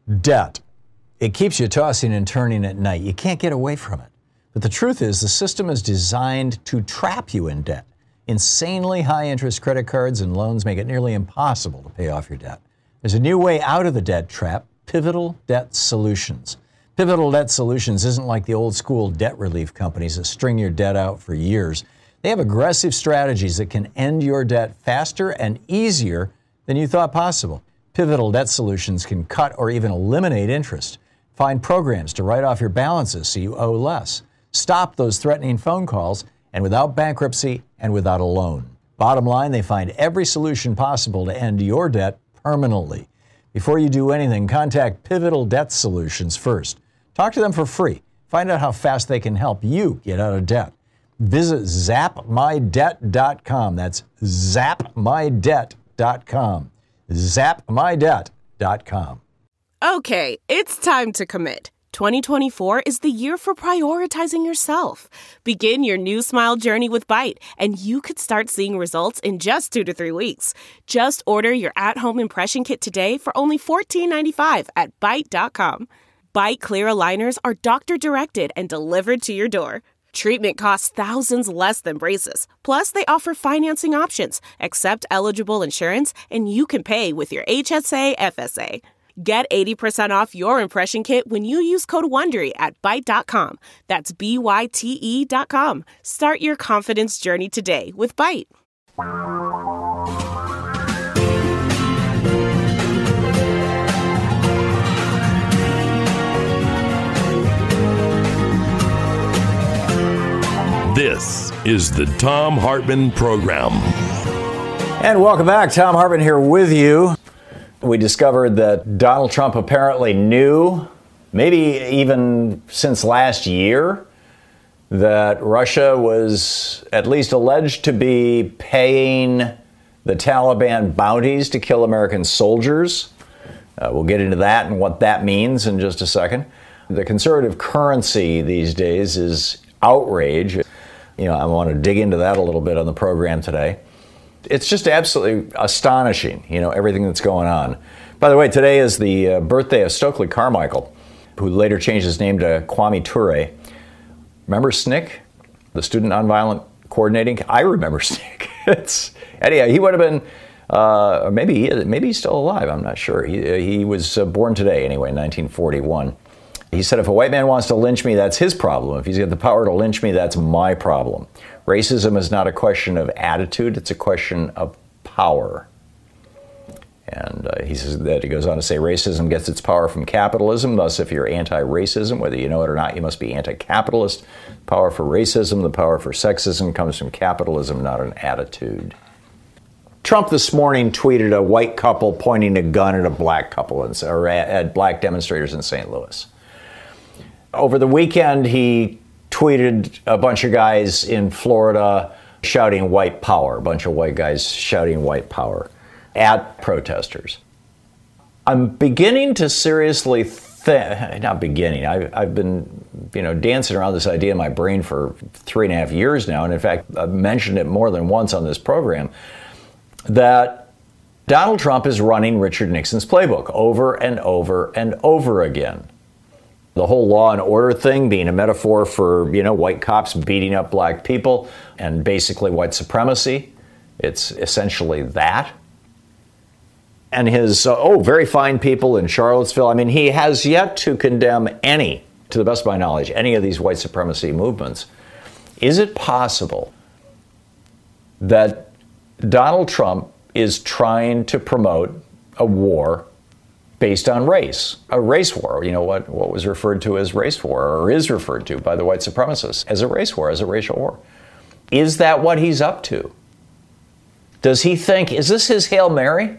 Debt. It keeps you tossing and turning at night. You can't get away from it. But the truth is, the system is designed to trap you in debt. Insanely high interest credit cards and loans make it nearly impossible to pay off your debt. There's a new way out of the debt trap: Pivotal Debt Solutions. Pivotal Debt Solutions isn't like the old school debt relief companies that string your debt out for years. They have aggressive strategies that can end your debt faster and easier than you thought possible. Pivotal Debt Solutions can cut or even eliminate interest. Find programs to write off your balances so you owe less. Stop those threatening phone calls, and without bankruptcy and without a loan. Bottom line, they find every solution possible to end your debt permanently. Before you do anything, contact Pivotal Debt Solutions first. Talk to them for free. Find out how fast they can help you get out of debt. Visit zapmydebt.com. That's zapmydebt.com. zapmydebt.com. Okay, it's time to commit. 2024 is the year for prioritizing yourself. Begin your new smile journey with Byte, and you could start seeing results in just 2 to 3 weeks. Just order your at-home impression kit today for only $14.95 at Byte.com. Byte Clear aligners are doctor-directed and delivered to your door. Treatment costs thousands less than braces. Plus, they offer financing options, accept eligible insurance, and you can pay with your HSA FSA. Get 80% off your impression kit when you use code WONDERY at Byte.com. That's BYTE.com. Start your confidence journey today with Byte. This is the Thom Hartmann Program. And welcome back. Thom Hartmann here with you. We discovered that Donald Trump apparently knew, maybe even since last year, that Russia was at least alleged to be paying the Taliban bounties to kill American soldiers. We'll get into that and what that means in just a second. The conservative currency these days is outrage. I want to dig into that a little bit on the program today. It's just absolutely astonishing, everything that's going on. By the way, today is the birthday of Stokely Carmichael, who later changed his name to Kwame Ture. Remember SNCC, the Student Nonviolent Coordinating? I remember SNCC. Anyhow, he would have been, maybe he's still alive, I'm not sure. He was born today, anyway, in 1941. He said, if a white man wants to lynch me, that's his problem. If he's got the power to lynch me, that's my problem. Racism is not a question of attitude, it's a question of power. And he goes on to say, racism gets its power from capitalism. Thus, if you're anti-racism, whether you know it or not, you must be anti-capitalist. Power for racism, the power for sexism comes from capitalism, not an attitude. Trump this morning tweeted a white couple pointing a gun at a black couple, or at black demonstrators in St. Louis. Over the weekend, he tweeted a bunch of guys in Florida shouting white power, a bunch of white guys shouting white power at protesters. I'm beginning to seriously not beginning, I've been, dancing around this idea in my brain for 3.5 years now, and in fact, I've mentioned it more than once on this program, that Donald Trump is running Richard Nixon's playbook over and over and over again. The whole law and order thing being a metaphor for, white cops beating up black people and basically white supremacy. It's essentially that. And his, very fine people in Charlottesville. I mean, he has yet to condemn to the best of my knowledge, any of these white supremacy movements. Is it possible that Donald Trump is trying to promote a war based on race, a race war, what was referred to as race war, or is referred to by the white supremacists as a race war, as a racial war? Is that what he's up to? Does he think, is this his Hail Mary?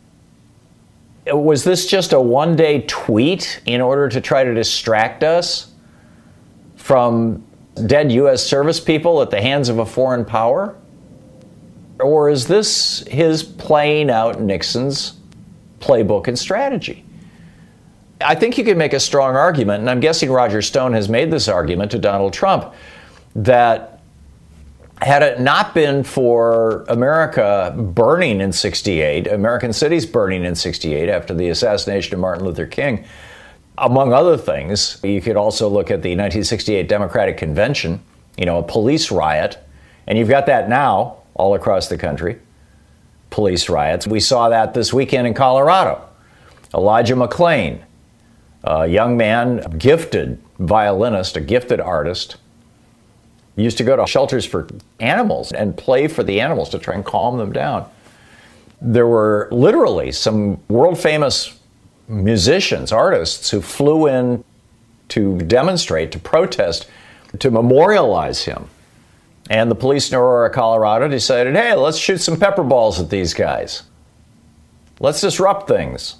Was this just a one-day tweet in order to try to distract us from dead U.S. service people at the hands of a foreign power? Or is this his playing out Nixon's playbook and strategy? I think you can make a strong argument, and I'm guessing Roger Stone has made this argument to Donald Trump, that Had it not been for America burning in 68, American cities burning in 68 after the assassination of Martin Luther King, among other things, you could also look at the 1968 Democratic Convention, a police riot. And you've got that now all across the country, police riots. We saw that this weekend in Colorado. Elijah McClain, a young man, a gifted violinist, a gifted artist, used to go to shelters for animals and play for the animals to try and calm them down. There were literally some world-famous musicians, artists, who flew in to demonstrate, to protest, to memorialize him. And the police in Aurora, Colorado decided, hey, let's shoot some pepper balls at these guys. Let's disrupt things.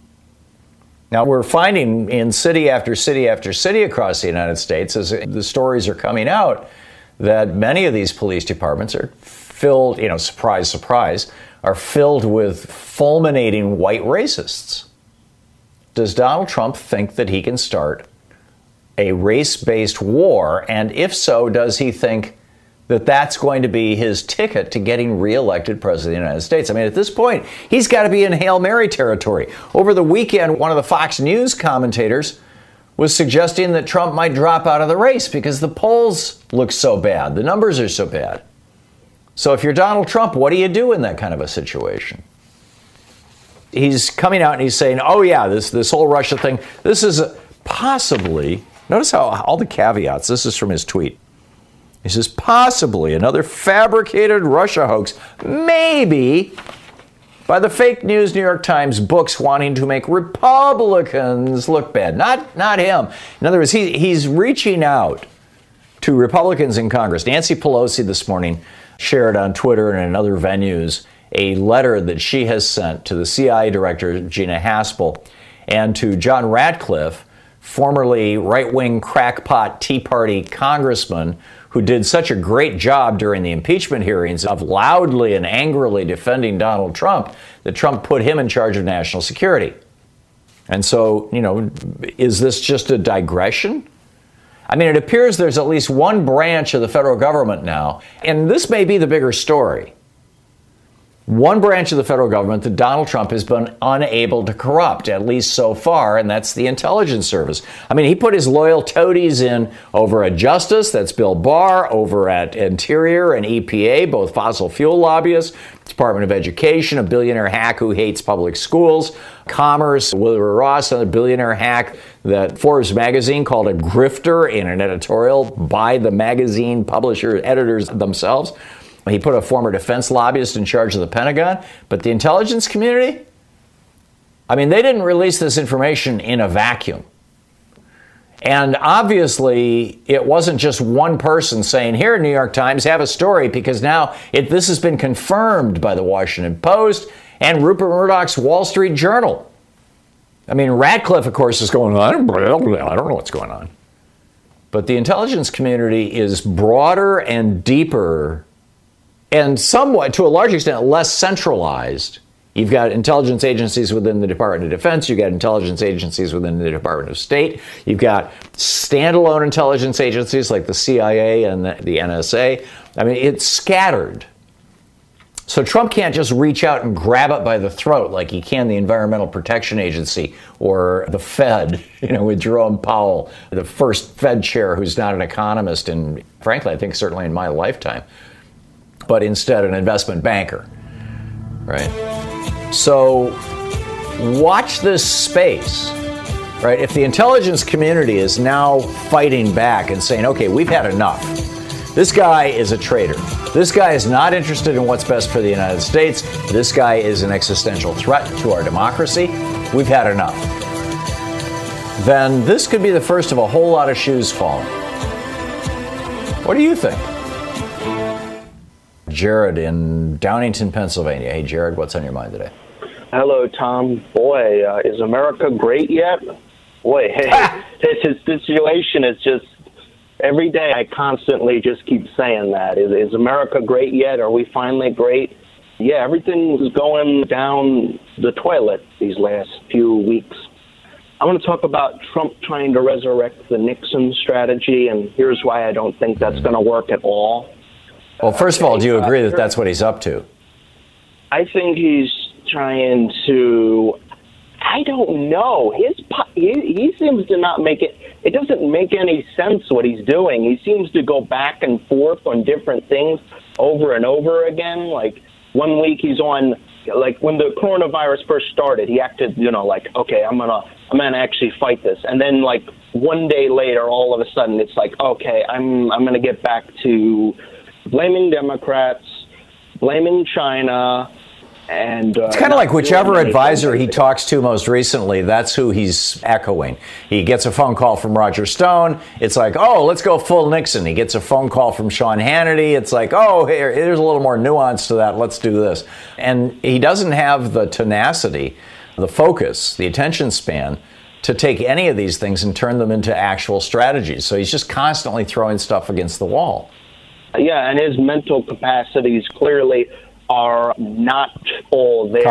Now, we're finding in city after city after city across the United States, as the stories are coming out, that many of these police departments are filled, surprise, surprise, are filled with fulminating white racists. Does Donald Trump think that he can start a race-based war? And if so, does he think that that's going to be his ticket to getting reelected president of the United States? I mean, at this point, he's got to be in Hail Mary territory. Over the weekend, one of the Fox News commentators was suggesting that Trump might drop out of the race because the polls look so bad. The numbers are so bad. So if you're Donald Trump, what do you do in that kind of a situation? He's coming out and he's saying, oh yeah, this whole Russia thing, this is possibly, notice how all the caveats, this is from his tweet. He says, possibly another fabricated Russia hoax, maybe by the fake news New York Times books wanting to make Republicans look bad. Not him. In other words, he's reaching out to Republicans in Congress. Nancy Pelosi this morning shared on Twitter and in other venues a letter that she has sent to the CIA director, Gina Haspel, and to John Ratcliffe, formerly right-wing crackpot Tea Party congressman who did such a great job during the impeachment hearings of loudly and angrily defending Donald Trump, that Trump put him in charge of national security. And so, is this just a digression? I mean, it appears there's at least one branch of the federal government now, and this may be the bigger story. One branch of the federal government that Donald Trump has been unable to corrupt, at least so far, and that's the intelligence service. I mean, he put his loyal toadies in over at Justice, that's Bill Barr, over at Interior and EPA, both fossil fuel lobbyists, Department of Education, a billionaire hack who hates public schools, Commerce, Wilbur Ross, another billionaire hack that Forbes magazine called a grifter in an editorial by the magazine publisher editors themselves. He put a former defense lobbyist in charge of the Pentagon. But the intelligence community, I mean, they didn't release this information in a vacuum. And obviously, it wasn't just one person saying, here, New York Times, have a story, because now this has been confirmed by the Washington Post and Rupert Murdoch's Wall Street Journal. I mean, Ratcliffe, of course, is going, I don't know what's going on. But the intelligence community is broader and deeper and somewhat, to a large extent, less centralized. You've got intelligence agencies within the Department of Defense. You've got intelligence agencies within the Department of State. You've got standalone intelligence agencies like the CIA and the NSA. I mean, it's scattered. So Trump can't just reach out and grab it by the throat like he can the Environmental Protection Agency or the Fed, with Jerome Powell, the first Fed chair who's not an economist, and frankly, I think certainly in my lifetime, but instead an investment banker, right? So watch this space, right? If the intelligence community is now fighting back and saying, okay, we've had enough. This guy is a traitor. This guy is not interested in what's best for the United States. This guy is an existential threat to our democracy. We've had enough. Then this could be the first of a whole lot of shoes falling. What do you think? Jared in Downington, Pennsylvania. Hey, Jared, what's on your mind today? Hello, Tom. Boy, is America great yet? Boy, hey, this situation is just, every day I constantly just keep saying that. Is America great yet? Are we finally great? Yeah, everything's going down the toilet these last few weeks. I want to talk about Trump trying to resurrect the Nixon strategy, and here's why I don't think that's going to work at all. Well, first of all, do you agree that that's what he's up to? I think he's trying to. I don't know. He seems to not make it. It doesn't make any sense what he's doing. He seems to go back and forth on different things over and over again. Like 1 week he's on. Like when the coronavirus first started, he acted, like, okay, I'm gonna actually fight this, and then like 1 day later, all of a sudden, it's like, okay, I'm gonna get back to blaming Democrats, blaming China. And it's kind of like whichever advisor he talks to most recently, that's who he's echoing. He gets a phone call from Roger Stone. It's like, oh, let's go full Nixon. He gets a phone call from Sean Hannity. It's like, oh, here's a little more nuance to that. Let's do this. And he doesn't have the tenacity, the focus, the attention span to take any of these things and turn them into actual strategies. So he's just constantly throwing stuff against the wall. Yeah, and his mental capacities clearly are not all there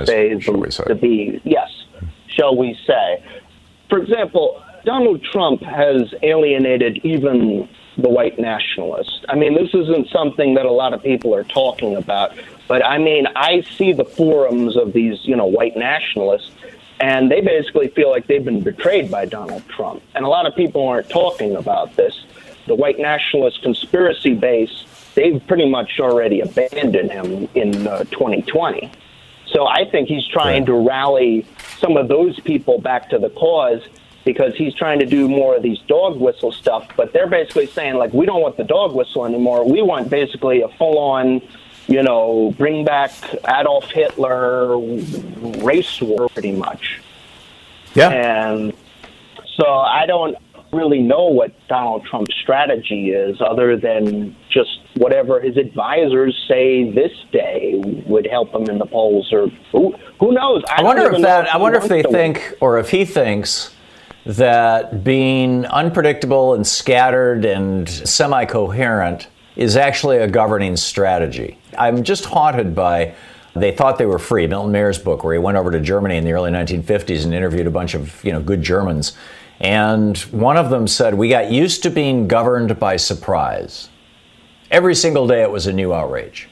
to be, yes, shall we say. For example, Donald Trump has alienated even the white nationalists. I mean, this isn't something that a lot of people are talking about, but I mean, I see the forums of these, white nationalists, and they basically feel like they've been betrayed by Donald Trump. And a lot of people aren't talking about this. The white nationalist conspiracy base, they've pretty much already abandoned him in 2020. So I think he's trying to rally some of those people back to the cause because he's trying to do more of these dog whistle stuff. But they're basically saying, like, we don't want the dog whistle anymore. We want basically a full-on, bring back Adolf Hitler race war, pretty much. Yeah. And so I don't really know what Donald Trump's strategy is other than just whatever his advisors say this day would help him in the polls, or who knows. I wonder if they think, or if he thinks that being unpredictable and scattered and semi-coherent is actually a governing strategy. I'm just haunted by They Thought They Were Free, Milton Mayer's book, where he went over to Germany in the early 1950s and interviewed a bunch of good Germans. And one of them said, we got used to being governed by surprise. Every single day it was a new outrage.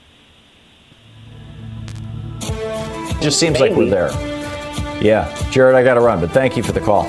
Just seems like we're there. Yeah. Jared, I got to run, but thank you for the call.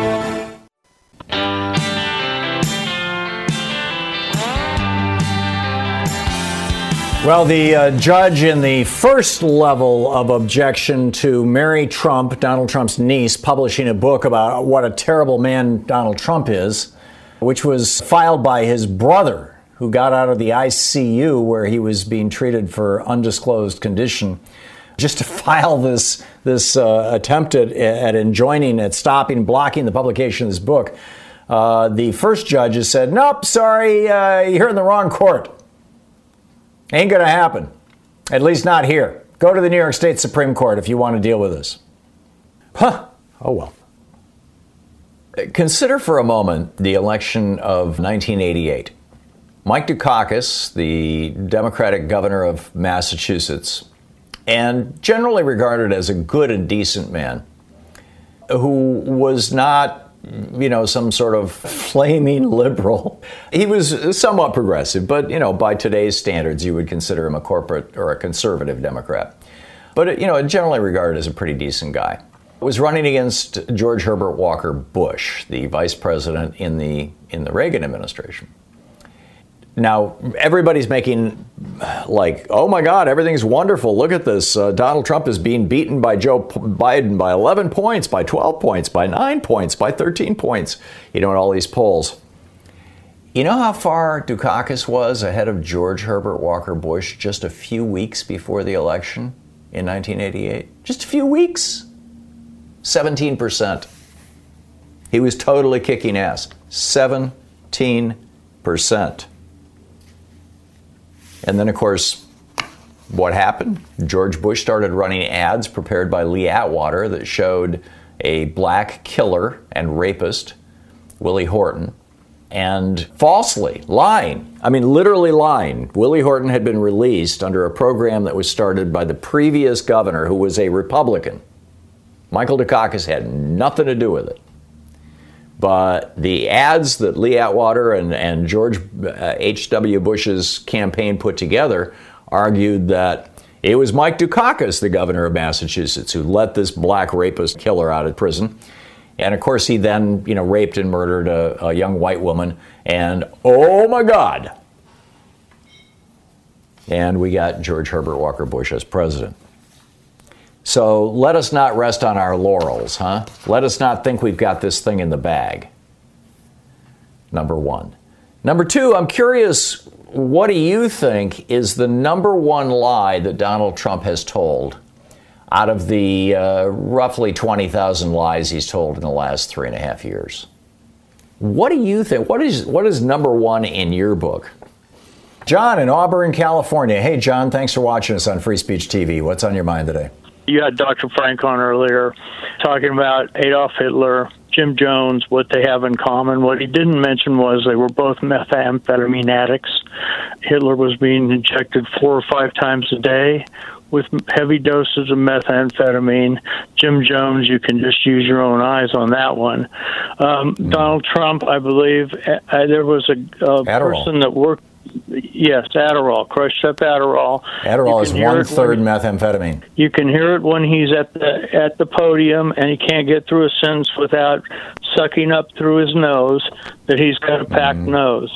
Well, the judge in the first level of objection to Mary Trump, Donald Trump's niece, publishing a book about what a terrible man Donald Trump is, which was filed by his brother, who got out of the ICU where he was being treated for undisclosed condition, just to file this attempt at enjoining, at stopping, blocking the publication of this book. The first judge has said, nope, sorry, you're in the wrong court. Ain't going to happen. At least not here. Go to the New York State Supreme Court if you want to deal with this. Huh. Oh, well. Consider for a moment the election of 1988. Mike Dukakis, the Democratic governor of Massachusetts, and generally regarded as a good and decent man, who was not some sort of flaming liberal. He was somewhat progressive, but, by today's standards, you would consider him a corporate or a conservative Democrat. But, generally regarded as a pretty decent guy. Was running against George Herbert Walker Bush, the vice president in the Reagan administration. Now, everybody's making like, oh my God, everything's wonderful. Look at this. Donald Trump is being beaten by Joe Biden by 11 points, by 12 points, by 9 points, by 13 points, in all these polls. You know how far Dukakis was ahead of George Herbert Walker Bush just a few weeks before the election in 1988? Just a few weeks. 17%. He was totally kicking ass. 17%. And then, of course, what happened? George Bush started running ads prepared by Lee Atwater that showed a black killer and rapist, Willie Horton, and falsely lying. I mean, literally lying. Willie Horton had been released under a program that was started by the previous governor, who was a Republican. Michael Dukakis had nothing to do with it. But the ads that Lee Atwater and George H.W. Bush's campaign put together argued that it was Mike Dukakis, the governor of Massachusetts, who let this black rapist killer out of prison. And of course, he then, raped and murdered a young white woman. And oh my God. And we got George Herbert Walker Bush as president. So let us not rest on our laurels, huh? Let us not think we've got this thing in the bag. Number one. Number two, I'm curious, what do you think is the number one lie that Donald Trump has told out of the roughly 20,000 lies he's told in the last 3.5 years? What do you think? What is number one in your book? John in Auburn, California. Hey, John, thanks for watching us on Free Speech TV. What's on your mind today? You had Dr. Frank on earlier talking about Adolf Hitler, Jim Jones, what they have in common. What he didn't mention was they were both methamphetamine addicts. Hitler was being injected 4 or 5 times a day with heavy doses of methamphetamine. Jim Jones, you can just use your own eyes on that one. Donald Trump, I believe, there was a person that worked. Yes, Adderall, crushed up Adderall. Adderall is 1/3 methamphetamine. You can hear it when he's at the podium and he can't get through a sentence without sucking up through his nose that he's got a packed nose.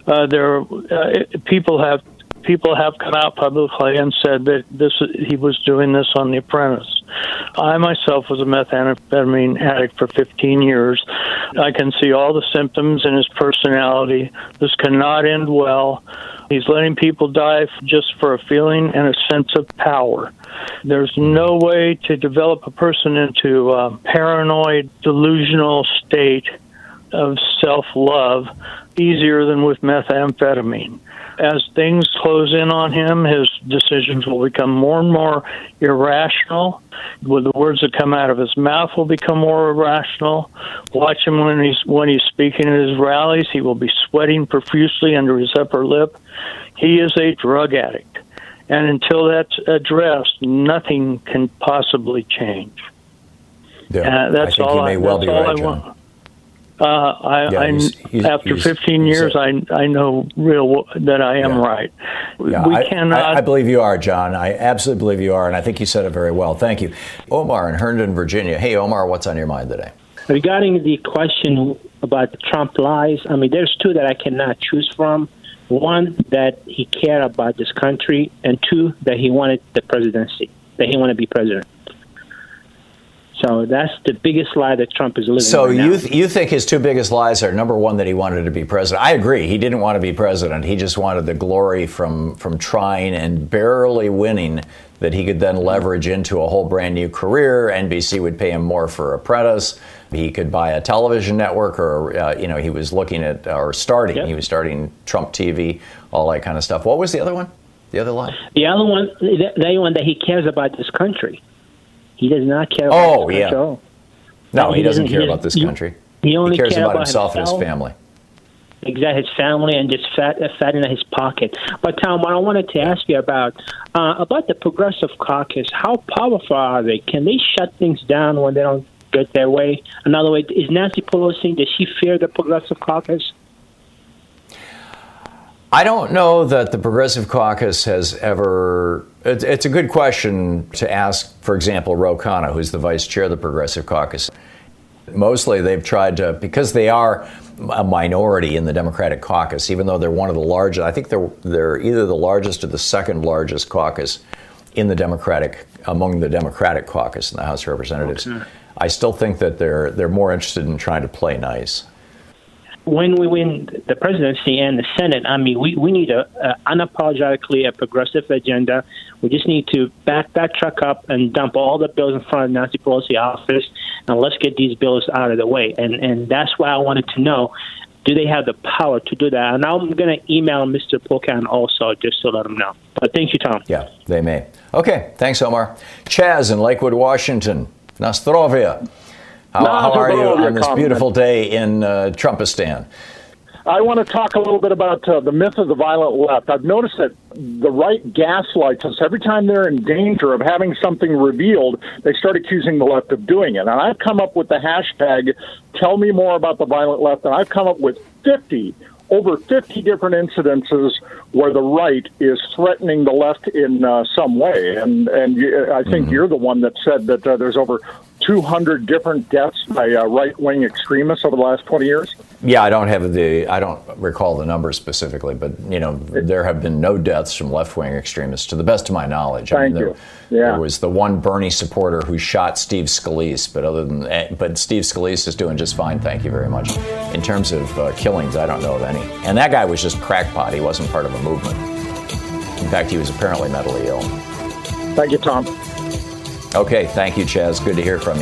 People have come out publicly and said that he was doing this on The Apprentice. I myself was a methamphetamine addict for 15 years. I can see all the symptoms in his personality. This cannot end well. He's letting people die just for a feeling and a sense of power. There's no way to develop a person into a paranoid, delusional state of self-love easier than with methamphetamine. As things close in on him, his decisions will become more and more irrational. With the words that come out of his mouth will become more irrational. Watch him when he's speaking at his rallies. He will be sweating profusely under his upper lip. He is a drug addict. And until that's addressed, nothing can possibly change. Yeah, that's I think all you may well be right, John. After 15 years, I know that I am right. Yeah, I believe you are, John. I absolutely believe you are, and I think you said it very well. Thank you. Omar in Herndon, Virginia. Hey, Omar, what's on your mind today? Regarding the question about the Trump lies, there's two that I cannot choose from. One, that he cared about this country, and two, that he wanted the presidency, that he wanted to be president. So that's the biggest lie that Trump is living. So right you think his two biggest lies are, number one, that he wanted to be president? I agree. He didn't want to be president. He just wanted the glory from trying and barely winning that he could then leverage into a whole brand new career. NBC would pay him more for Apprentice. He could buy a television network, or he was looking at or starting. Yep. He was starting Trump TV, all that kind of stuff. What was the other one? The other lie? The other one, the one that he cares about this country. He does not care about this country at all. No, he doesn't care about this country. He only cares about himself and his family. Exactly, his family and just fat in his pocket. But Tom, what I wanted to ask you about the Progressive Caucus, how powerful are they? Can they shut things down when they don't get their way? Another way, is Nancy Pelosi, does she fear the Progressive Caucus? I don't know that the Progressive Caucus has ever... It's a good question to ask, for example, Ro Khanna, who's the vice chair of the Progressive Caucus. Mostly they've tried to, because they are a minority in the Democratic caucus, even though they're one of the largest, I think they're either the largest or the second largest caucus in the among the Democratic caucus in the House of Representatives. Okay. I still think that they're more interested in trying to play nice. When we win the presidency and the Senate, we need unapologetically a progressive agenda. We just need to back that truck up and dump all the bills in front of Nancy Pelosi's office, and let's get these bills out of the way. And that's why I wanted to know, do they have the power to do that? And I'm going to email Mr. Pocan also just to let him know. But thank you, Tom. Yeah, they may. Okay, thanks, Omar. Chaz in Lakewood, Washington. Nastrovia. How are you on this beautiful day in Trumpistan? I want to talk a little bit about the myth of the violent left. I've noticed that the right gaslights us. Every time they're in danger of having something revealed, they start accusing the left of doing it. And I've come up with the hashtag, tell me more about the violent left, and I've come up with over 50 different incidences where the right is threatening the left in some way. And I think you're the one that said that there's over 200 different deaths by right-wing extremists over the last 20 years. Yeah, I don't recall the numbers specifically, but there have been no deaths from left-wing extremists, to the best of my knowledge. Thank you. There was the one Bernie supporter who shot Steve Scalise, but Steve Scalise is doing just fine, thank you very much. In terms of killings, I don't know of any. And that guy was just crackpot. He wasn't part of a movement. In fact, he was apparently mentally ill. Thank you, Tom. Okay, thank you, Chaz. Good to hear from you.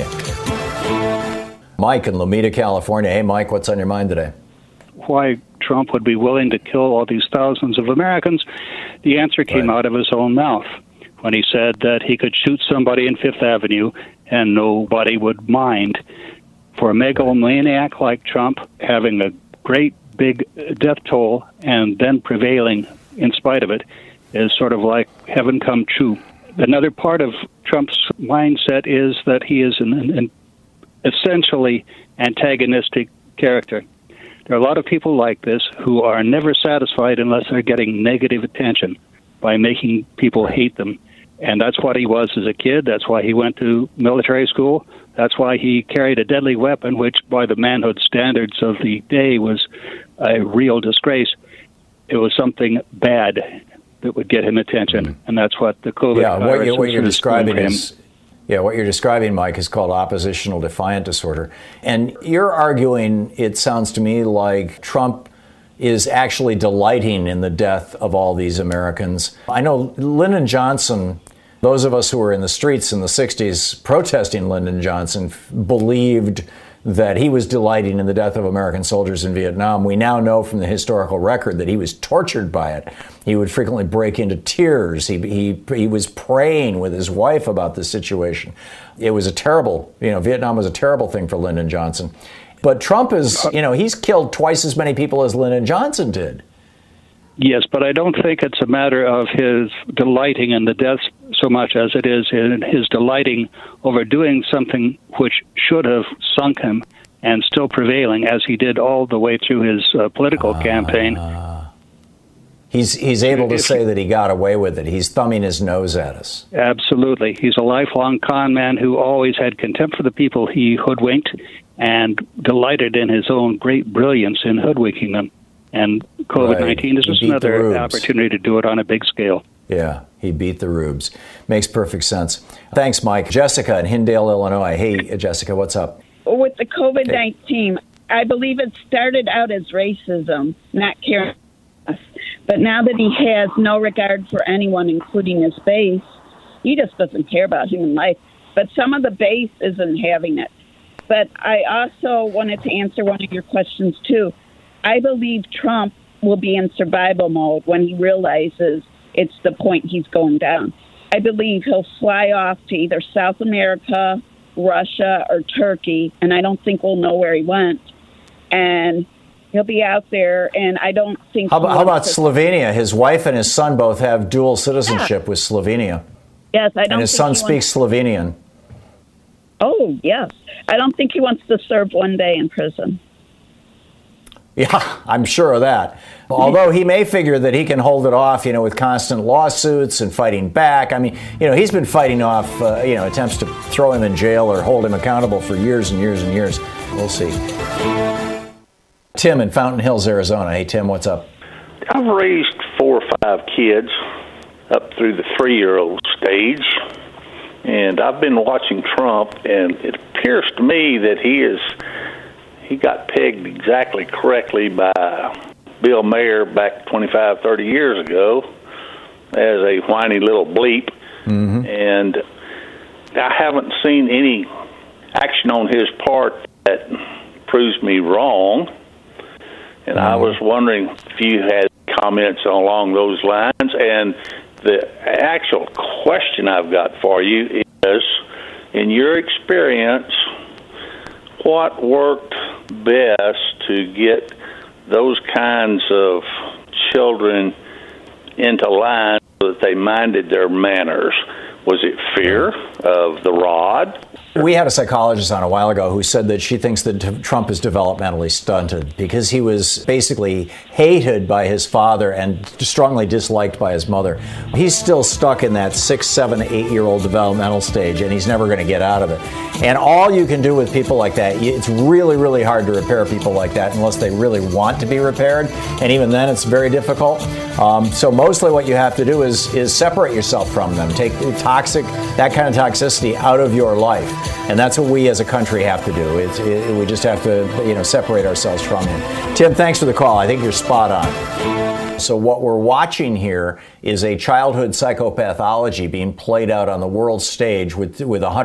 Mike in Lomita, California. Hey, Mike, what's on your mind today? Why Trump would be willing to kill all these thousands of Americans, the answer came out of his own mouth when he said that he could shoot somebody in Fifth Avenue and nobody would mind. For a megalomaniac like Trump, having a great big death toll and then prevailing in spite of it is sort of like heaven come true. Another part of Trump's mindset is that he is an essentially antagonistic character. There are a lot of people like this who are never satisfied unless they're getting negative attention by making people hate them. And that's what he was as a kid. That's why he went to military school. That's why he carried a deadly weapon, which by the manhood standards of the day was a real disgrace. It was something bad that would get him attention, and that's what the COVID virus what you're describing is, what you're describing, Mike, is called oppositional defiant disorder. And you're arguing, it sounds to me like Trump is actually delighting in the death of all these Americans. I know Lyndon Johnson, those of us who were in the streets in the 60s protesting Lyndon Johnson, believed that he was delighting in the death of American soldiers in Vietnam. We now know from the historical record that he was tortured by it. He would frequently break into tears. He was praying with his wife about this situation. It was a terrible, Vietnam was a terrible thing for Lyndon Johnson. But Trump is, he's killed twice as many people as Lyndon Johnson did. Yes, but I don't think it's a matter of his delighting in the deaths so much as it is in his delighting over doing something which should have sunk him and still prevailing, as he did all the way through his political campaign. He's able to say that he got away with it. He's thumbing his nose at us. Absolutely. He's a lifelong con man who always had contempt for the people he hoodwinked and delighted in his own great brilliance in hoodwinking them. And COVID-19 is just another opportunity to do it on a big scale. Yeah, he beat the rubes. Makes perfect sense. Thanks, Mike. Jessica in Hindale, Illinois. Hey, Jessica, what's up? With the COVID-19, I believe it started out as racism, not caring. But now that he has no regard for anyone, including his base, he just doesn't care about human life. But some of the base isn't having it. But I also wanted to answer one of your questions, too. I believe Trump will be in survival mode when he realizes it's the point he's going down. I believe he'll fly off to either South America, Russia, or Turkey, and I don't think we'll know where he went. And he'll be out there, and I don't think... How about Slovenia? His wife and his son both have dual citizenship with Slovenia. Yes, I don't. And his son speaks Slovenian. Oh, yes. I don't think he wants to serve one day in prison. Yeah, I'm sure of that. Although he may figure that he can hold it off, with constant lawsuits and fighting back. I mean, he's been fighting off, attempts to throw him in jail or hold him accountable for years and years and years. We'll see. Tim in Fountain Hills, Arizona. Hey, Tim, what's up? I've raised 4 or 5 kids up through the 3-year-old stage, and I've been watching Trump, and it appears to me that he got pegged exactly correctly by Bill Mayer back 25, 30 years ago as a whiny little bleep. Mm-hmm. And I haven't seen any action on his part that proves me wrong. And I was wondering if you had comments along those lines. And the actual question I've got for you is, in your experience, what worked best to get those kinds of children into line so that they minded their manners? Was it fear of the rod? We had a psychologist on a while ago who said that she thinks that Trump is developmentally stunted because he was basically hated by his father and strongly disliked by his mother. He's still stuck in that 6, 7, 8-year-old developmental stage, and he's never going to get out of it. And all you can do with people like that, it's really, really hard to repair people like that unless they really want to be repaired. And even then, it's very difficult. So mostly what you have to do is separate yourself from them. Take that kind of toxicity out of your life. And that's what we as a country have to do. We just have to, separate ourselves from him. Tim, thanks for the call. I think you're spot on. So what we're watching here is a childhood psychopathology being played out on the world stage with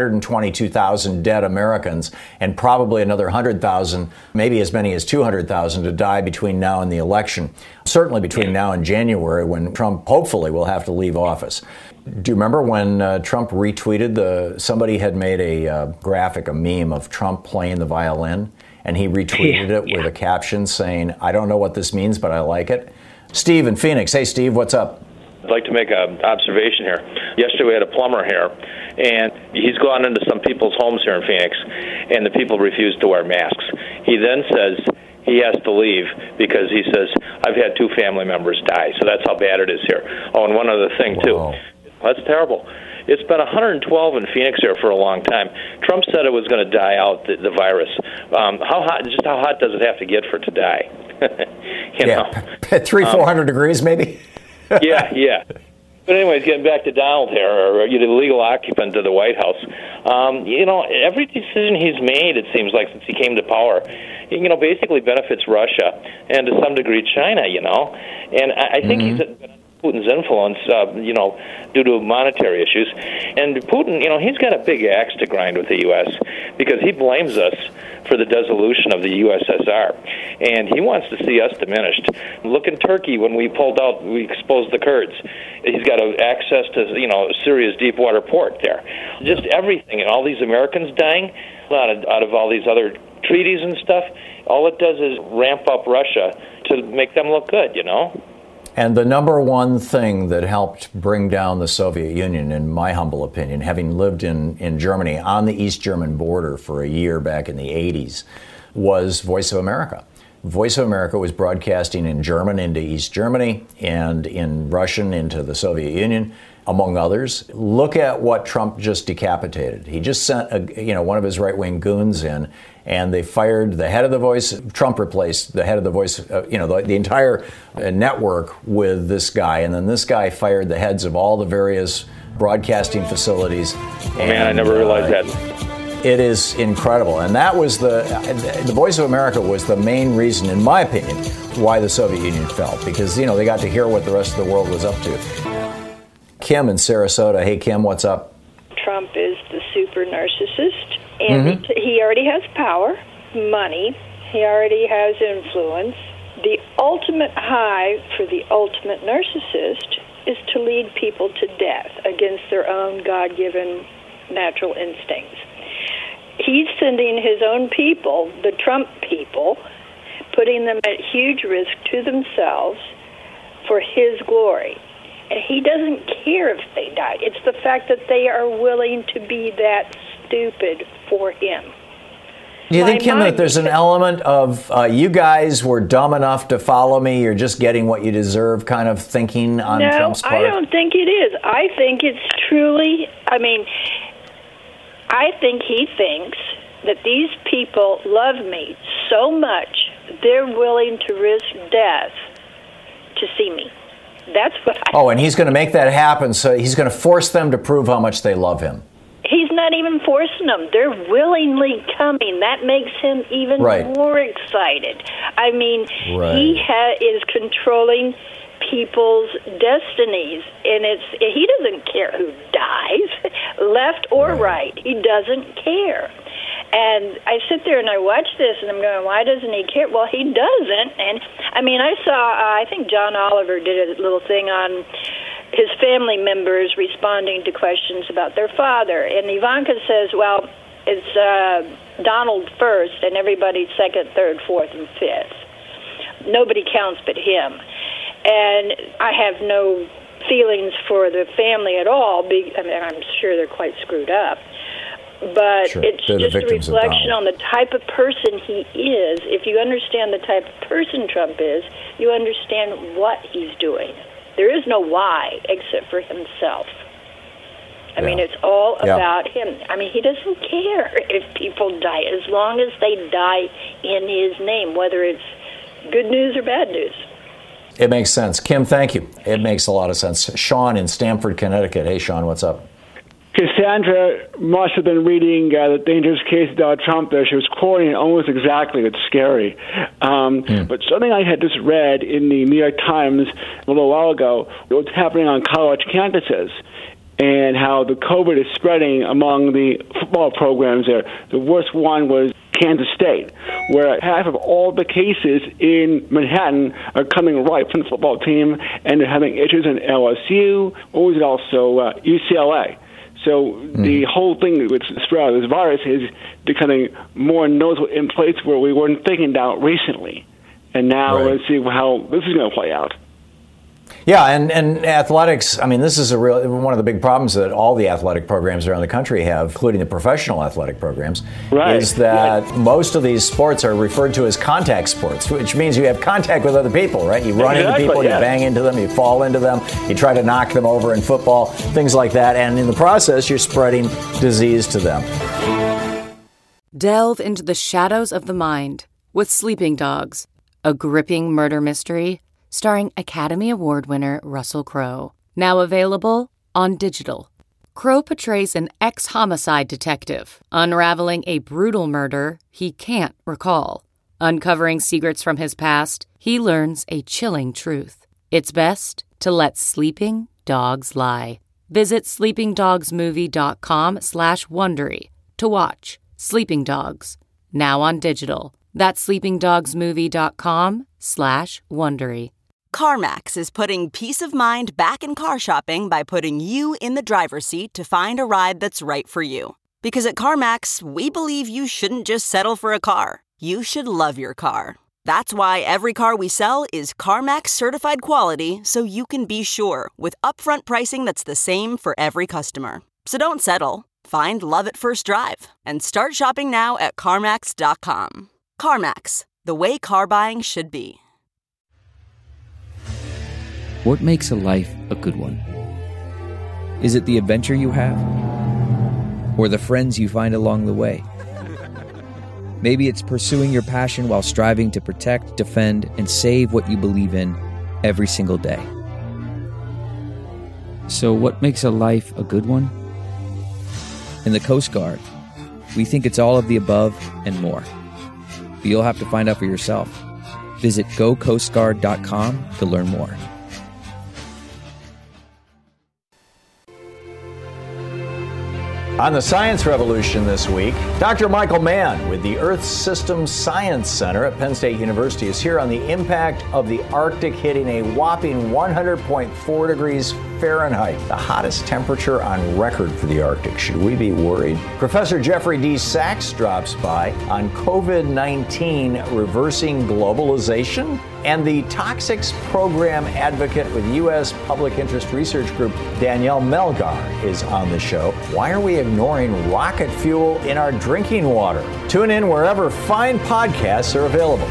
122,000 dead Americans and probably another 100,000, maybe as many as 200,000 to die between now and the election. Certainly between now and January, when Trump hopefully will have to leave office. Do you remember when Trump retweeted somebody had made a graphic, a meme of Trump playing the violin, and he retweeted it with a caption saying, "I don't know what this means, but I like it." Steve in Phoenix. Hey, Steve, what's up? I'd like to make an observation here. Yesterday we had a plumber here, and he's gone into some people's homes here in Phoenix, and the people refuse to wear masks. He then says he has to leave because he says, "I've had 2 family members die," so that's how bad it is here. Oh, and one other thing, too. That's terrible. It's been 112 in Phoenix here for a long time. Trump said it was going to die out, the virus. How hot does it have to get for it to die? you know? 300-400 degrees, maybe? yeah. But anyways, getting back to Donald here, or the legal occupant of the White House, every decision he's made, it seems like, since he came to power, basically benefits Russia and to some degree China, And I think he's Putin's influence, due to monetary issues. And Putin, he's got a big axe to grind with the U.S. because he blames us for the dissolution of the USSR. And he wants to see us diminished. Look in Turkey when we exposed the Kurds. He's got access to, Syria's deep water port there. Just everything. And all these Americans dying out of all these other treaties and stuff, all it does is ramp up Russia to make them look good, And the number one thing that helped bring down the Soviet Union, in my humble opinion, having lived in Germany on the East German border for a year back in the 80s, was Voice of America. Voice of America was broadcasting in German into East Germany and in Russian into the Soviet Union, among others. Look at what Trump just decapitated. He just sent one of his right-wing goons in, and they fired the head of the Voice. Trump replaced the head of the Voice, the entire network with this guy, and then this guy fired the heads of all the various broadcasting facilities. Man, I never realized that. It is incredible, and that was the Voice of America was the main reason, in my opinion, why the Soviet Union fell, because they got to hear what the rest of the world was up to. Kim in Sarasota. Hey, Kim, what's up? Trump is the super narcissist, and he already has power, money. He already has influence. The ultimate high for the ultimate narcissist is to lead people to death against their own God-given natural instincts. He's sending his own people, the Trump people, putting them at huge risk to themselves for his glory. And he doesn't care if they die. It's the fact that they are willing to be that stupid for him. Do you think, Kim, that there's an element of you guys were dumb enough to follow me, you're just getting what you deserve kind of thinking on Trump's part? No, I don't think it is. I think it's truly, I think he thinks that these people love me so much they're willing to risk death to see me. That's what and he's going to make that happen, so he's going to force them to prove how much they love him. He's not even forcing them. They're willingly coming. That makes him even more excited. He is controlling people's destinies, and he doesn't care who dies, left or right. He doesn't care. And I sit there and I watch this, and I'm going, why doesn't he care? Well, he doesn't. And, I saw, I think John Oliver did a little thing on his family members responding to questions about their father. And Ivanka says, well, it's Donald first and everybody second, third, fourth, and fifth. nobody counts but him. And I have no feelings for the family at all. I mean, I'm sure they're quite screwed up. But sure. It's just a reflection on the type of person he is. If you understand the type of person Trump is, you understand what he's doing. There is no why except for himself. I mean, it's all about him. I mean, he doesn't care if people die, as long as they die in his name, whether it's good news or bad news. It makes sense. Kim, thank you. It makes a lot of sense. Sean in Stamford, Connecticut. Hey, Sean, what's up? Cassandra must have been reading The Dangerous Case of Donald Trump there. She was quoting it almost exactly. It's scary. But something I had just read in the New York Times a little while ago, what's happening on college campuses and how the COVID is spreading among the football programs there. The worst one was Kansas State, where half of all the cases in Manhattan are coming right from the football team, and they're having issues in LSU, or is it also UCLA? So the whole thing with spread of this virus is becoming more noticeable in places where we weren't thinking about recently. And now let's see how this is going to play out. Yeah, and athletics, I mean, this is one of the big problems that all the athletic programs around the country have, including the professional athletic programs, is that most of these sports are referred to as contact sports, which means you have contact with other people, right? You run into people, you bang into them, you fall into them, you try to knock them over in football, things like that, and in the process, you're spreading disease to them. Delve into the shadows of the mind with Sleeping Dogs, a gripping murder mystery starring Academy Award winner Russell Crowe. Now available on digital. Crowe portrays an ex-homicide detective, unraveling a brutal murder he can't recall. Uncovering secrets from his past, he learns a chilling truth. It's best to let sleeping dogs lie. Visit sleepingdogsmovie.com/Wondery to watch Sleeping Dogs, now on digital. That's sleepingdogsmovie.com/Wondery. CarMax is putting peace of mind back in car shopping by putting you in the driver's seat to find a ride that's right for you. Because at CarMax, we believe you shouldn't just settle for a car. You should love your car. That's why every car we sell is CarMax certified quality, so you can be sure with upfront pricing that's the same for every customer. So don't settle. Find love at first drive and start shopping now at CarMax.com. CarMax, the way car buying should be. What makes a life a good one? Is it the adventure you have? Or the friends you find along the way? Maybe it's pursuing your passion while striving to protect, defend, and save what you believe in every single day. So what makes a life a good one? In the Coast Guard, we think it's all of the above and more. But you'll have to find out for yourself. Visit gocoastguard.com to learn more. On the Science Revolution this week, Dr. Michael Mann with the Earth Systems Science Center at Penn State University is here on the impact of the Arctic hitting a whopping 100.4 degrees Fahrenheit, the hottest temperature on record for the Arctic. Should we be worried? Professor Jeffrey D. Sachs drops by on COVID-19 reversing globalization, and the Toxics Program advocate with U.S. Public Interest Research Group, Danielle Melgar, is on the show. Why are we ignoring rocket fuel in our drinking water? Tune in wherever fine podcasts are available.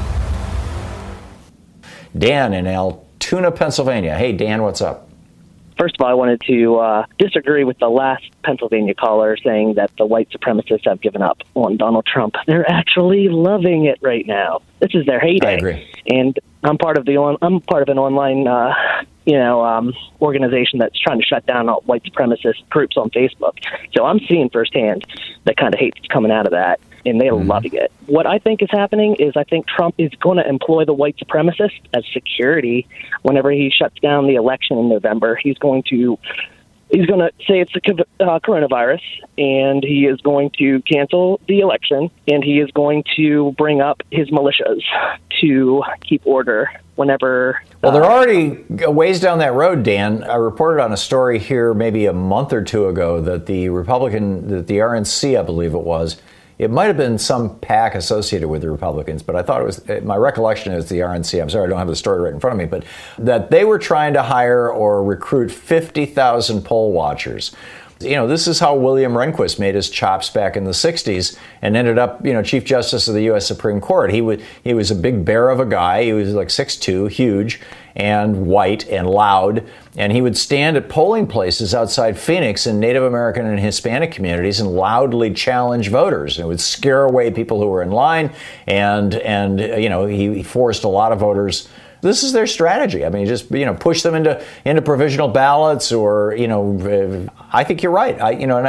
Dan in Altoona, Pennsylvania. Hey, Dan, what's up? First of all, I wanted to disagree with the last Pennsylvania caller saying that the white supremacists have given up on Donald Trump. They're actually loving it right now. This is their heyday. I agree. And I'm part of an online organization that's trying to shut down all white supremacist groups on Facebook. So I'm seeing firsthand the kind of hate that's coming out of that, and they're loving it. What I think is happening is I think Trump is going to employ the white supremacists as security whenever he shuts down the election in November. He's going to say it's the coronavirus, and he is going to cancel the election, and he is going to bring up his militias to keep order whenever... Well, they're already ways down that road, Dan. I reported on a story here maybe a month or two ago that the RNC, I believe it was, It might have been some PAC associated with the Republicans, but I thought it was, my recollection is the RNC. I'm sorry, I don't have the story right in front of me, but that they were trying to hire or recruit 50,000 poll watchers. You know, this is how William Rehnquist made his chops back in the 60s and ended up, you know, Chief Justice of the U.S. Supreme Court. He was a big bear of a guy. He was like 6'2", huge and white and loud. And he would stand at polling places outside Phoenix in Native American and Hispanic communities and loudly challenge voters. And it would scare away people who were in line. And you know, he forced a lot of voters. This is their strategy. I mean, just, you know, push them into provisional ballots, or, you know, I think you're right.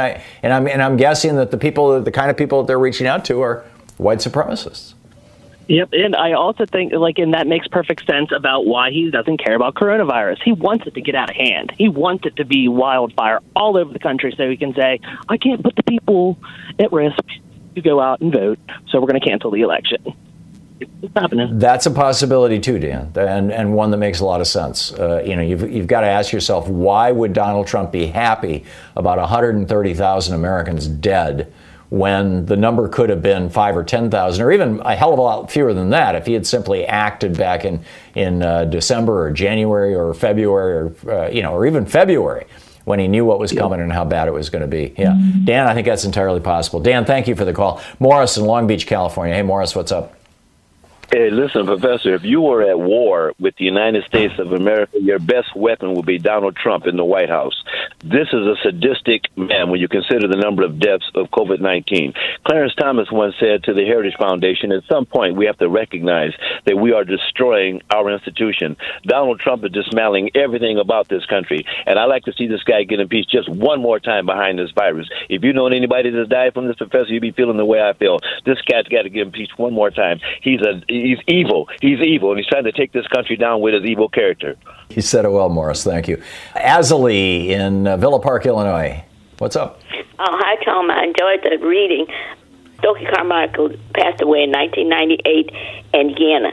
I'm guessing that the kind of people that they're reaching out to are white supremacists. Yep, and I also think, and that makes perfect sense about why he doesn't care about coronavirus. He wants it to get out of hand. He wants it to be wildfire all over the country so he can say, I can't put the people at risk to go out and vote, so we're going to cancel the election. It's happening. That's a possibility too, Dan, and one that makes a lot of sense. You know, you've got to ask yourself, why would Donald Trump be happy about 130,000 Americans dead when the number could have been 5,000 or 10,000, or even a hell of a lot fewer than that if he had simply acted back in December or January or February or even February, when he knew what was coming and how bad it was going to be. Yeah, Dan, I think that's entirely possible. Dan, thank you for the call. Morris in Long Beach, California. Hey, Morris, what's up? Hey, listen, Professor, if you were at war with the United States of America, your best weapon would be Donald Trump in the White House. This is a sadistic man when you consider the number of deaths of COVID-19. Clarence Thomas once said to the Heritage Foundation, at some point we have to recognize that we are destroying our institution. Donald Trump is dismantling everything about this country, and I like to see this guy get impeached just one more time behind this virus. If you know anybody that's died from this, Professor, you'd be feeling the way I feel. This guy's got to get impeached one more time. He's evil. He's evil, and he's trying to take this country down with his evil character. You said it well, Morris. Thank you. Azalee in Villa Park, Illinois. What's up? Oh, hi, Tom. I enjoyed the reading. Stokely Carmichael passed away in 1998, and Guyana.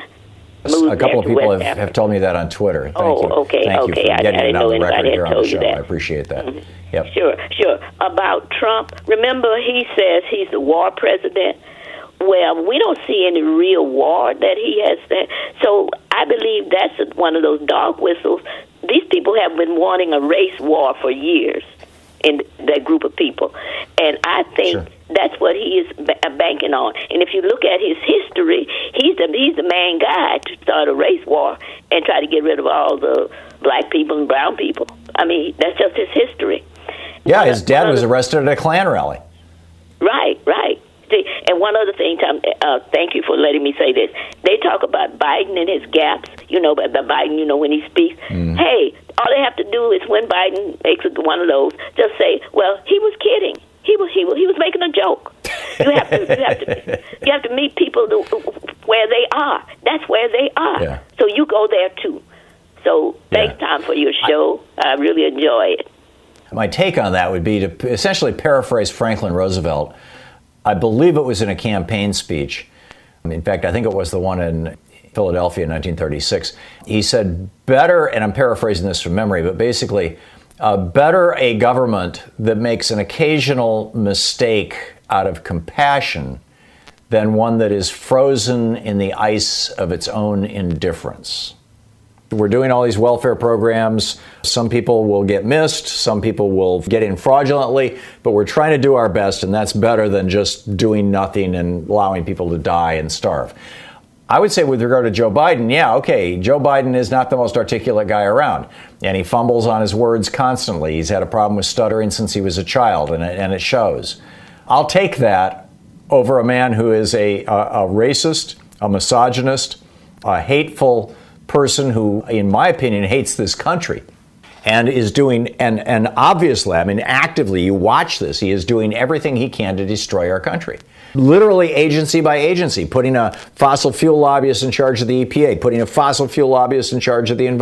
A couple of people have told me that on Twitter. Thank you. Okay. Thank you for getting it on the record here on the show. I appreciate that. Mm-hmm. Yep. Sure. About Trump, remember he says he's the war president. Well, we don't see any real war that he has there. So I believe that's one of those dog whistles. These people have been wanting a race war for years in that group of people. And I think that's what he is banking on. And if you look at his history, he's the main guy to start a race war and try to get rid of all the black people and brown people. I mean, that's just his history. Yeah, his dad was arrested at a Klan rally. Right. And one other thing, Tom, thank you for letting me say this. They talk about Biden and his gaps, about Biden, when he speaks. Hey, all they have to do is when Biden makes one of those, just say, well, he was kidding. He was making a joke. You have to meet people where they are. That's where they are. Yeah. So you go there too. So thanks, Tom, for your show. I really enjoy it. My take on that would be to essentially paraphrase Franklin Roosevelt. I believe it was in a campaign speech. In fact, I think it was the one in Philadelphia in 1936. He said, better, and I'm paraphrasing this from memory, but basically, better a government that makes an occasional mistake out of compassion than one that is frozen in the ice of its own indifference. We're doing all these welfare programs. Some people will get missed. Some people will get in fraudulently. But we're trying to do our best, and that's better than just doing nothing and allowing people to die and starve. I would say with regard to Joe Biden, Joe Biden is not the most articulate guy around. And he fumbles on his words constantly. He's had a problem with stuttering since he was a child, and it shows. I'll take that over a man who is a racist, a misogynist, a hateful person who, in my opinion, hates this country and is doing, and obviously, actively, you watch this, he is doing everything he can to destroy our country. Literally agency by agency, putting a fossil fuel lobbyist in charge of the EPA, putting a fossil fuel lobbyist in charge of the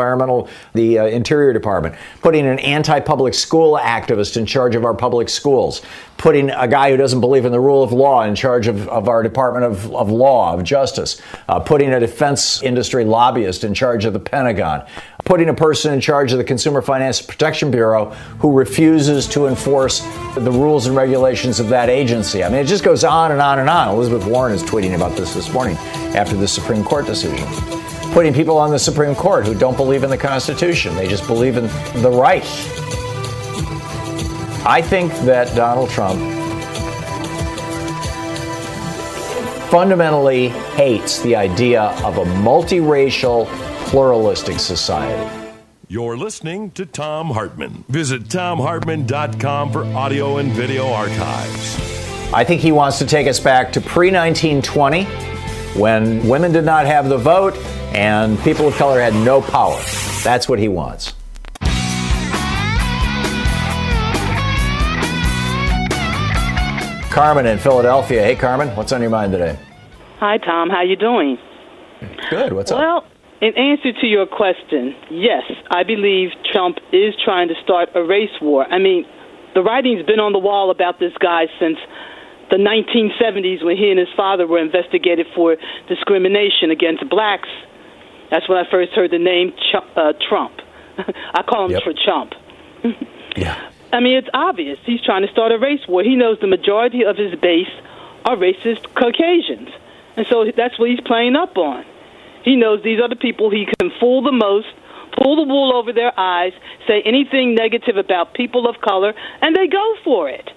Interior Department, putting an anti-public school activist in charge of our public schools, putting a guy who doesn't believe in the rule of law in charge of our Department of Law, of Justice, putting a defense industry lobbyist in charge of the Pentagon, putting a person in charge of the Consumer Finance Protection Bureau who refuses to enforce the rules and regulations of that agency. I mean, it just goes on and on and on. Elizabeth Warren is tweeting about this morning after the Supreme Court decision. Putting people on the Supreme Court who don't believe in the Constitution. They just believe in the right. I think that Donald Trump fundamentally hates the idea of a multiracial, pluralistic society. You're listening to Thom Hartmann. Visit thomhartmann.com for audio and video archives. I think he wants to take us back to pre-1920, when women did not have the vote and people of color had no power. That's what he wants. Carmen in Philadelphia. Hey, Carmen, what's on your mind today? Hi, Tom. How you doing? Good. What's up? Well, in answer to your question, yes, I believe Trump is trying to start a race war. I mean, the writing's been on the wall about this guy since the 1970s when he and his father were investigated for discrimination against blacks. That's when I first heard the name Trump. I call him for Chump. Yeah. I mean, it's obvious. He's trying to start a race war. He knows the majority of his base are racist Caucasians. And so that's what he's playing up on. He knows these are the people he can fool the most, pull the wool over their eyes, say anything negative about people of color, and they go for it.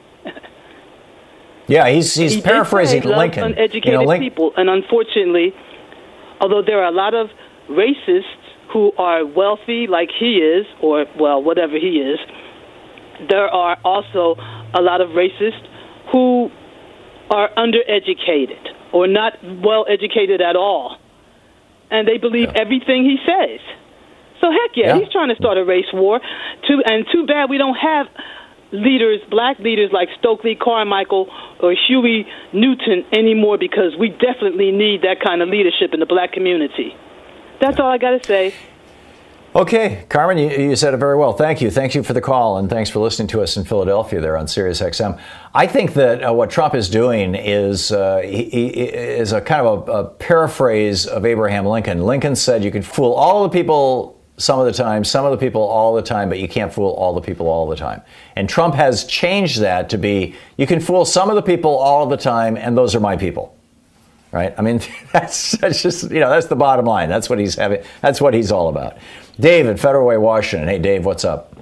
Yeah, he's paraphrasing Lincoln. Uneducated people. And unfortunately, although there are a lot of racists who are wealthy like he is, or, well, whatever he is, there are also a lot of racists who are undereducated or not well educated at all. And they believe everything he says. So heck yeah, he's trying to start a race war. Too bad we don't have leaders, black leaders like Stokely Carmichael or Huey Newton anymore, because we definitely need that kind of leadership in the black community. That's all I got to say. Okay, Carmen, you said it very well. Thank you. Thank you for the call, and thanks for listening to us in Philadelphia there on Sirius XM. I think that what Trump is doing is he is a kind of a paraphrase of Abraham Lincoln. Lincoln said you can fool all the people some of the time, some of the people all the time, but you can't fool all the people all the time. And Trump has changed that to be, you can fool some of the people all the time, and those are my people. Right? I mean, that's just, that's the bottom line. That's what he's having. That's what he's all about. Dave in Federal Way, Washington. Hey, Dave, what's up?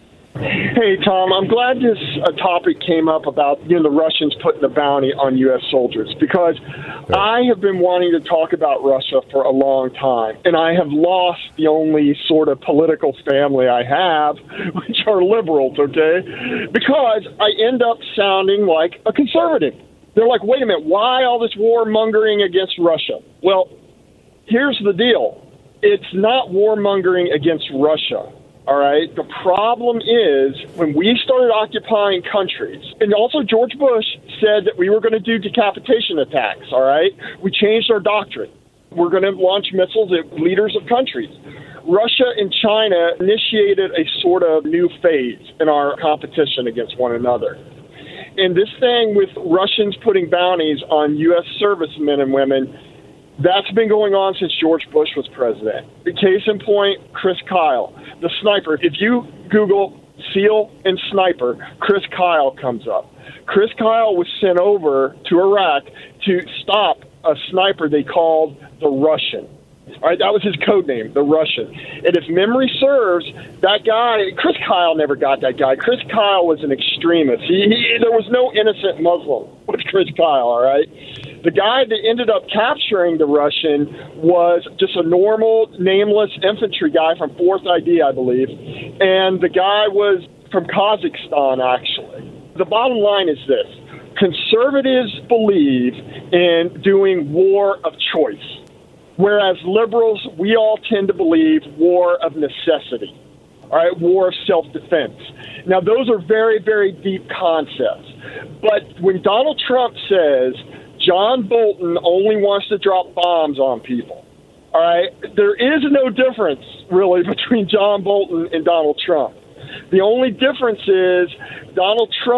Hey, Tom, I'm glad this topic came up about the Russians putting a bounty on U.S. soldiers, because I have been wanting to talk about Russia for a long time, and I have lost the only sort of political family I have, which are liberals, okay? Because I end up sounding like a conservative. They're like, wait a minute, why all this warmongering against Russia? Well, here's the deal. It's not warmongering against Russia, all right? The problem is when we started occupying countries, and also George Bush said that we were going to do decapitation attacks, all right? We changed our doctrine. We're going to launch missiles at leaders of countries. Russia and China initiated a sort of new phase in our competition against one another. And this thing with Russians putting bounties on U.S. servicemen and women, that's been going on since George Bush was president. Case in point, Chris Kyle, the sniper. If you Google SEAL and sniper, Chris Kyle comes up. Chris Kyle was sent over to Iraq to stop a sniper they called the Russian. All right, that was his code name, the Russian. And if memory serves, that guy, Chris Kyle never got that guy. Chris Kyle was an extremist. There was no innocent Muslim with Chris Kyle, all right? The guy that ended up capturing the Russian was just a normal, nameless infantry guy from 4th ID, I believe. And the guy was from Kazakhstan, actually. The bottom line is this. Conservatives believe in doing war of choice, whereas liberals, we all tend to believe war of necessity, all right, war of self-defense. Now, those are very, very deep concepts. But when Donald Trump says John Bolton only wants to drop bombs on people, all right, there is no difference, really, between John Bolton and Donald Trump. The only difference is Donald Trump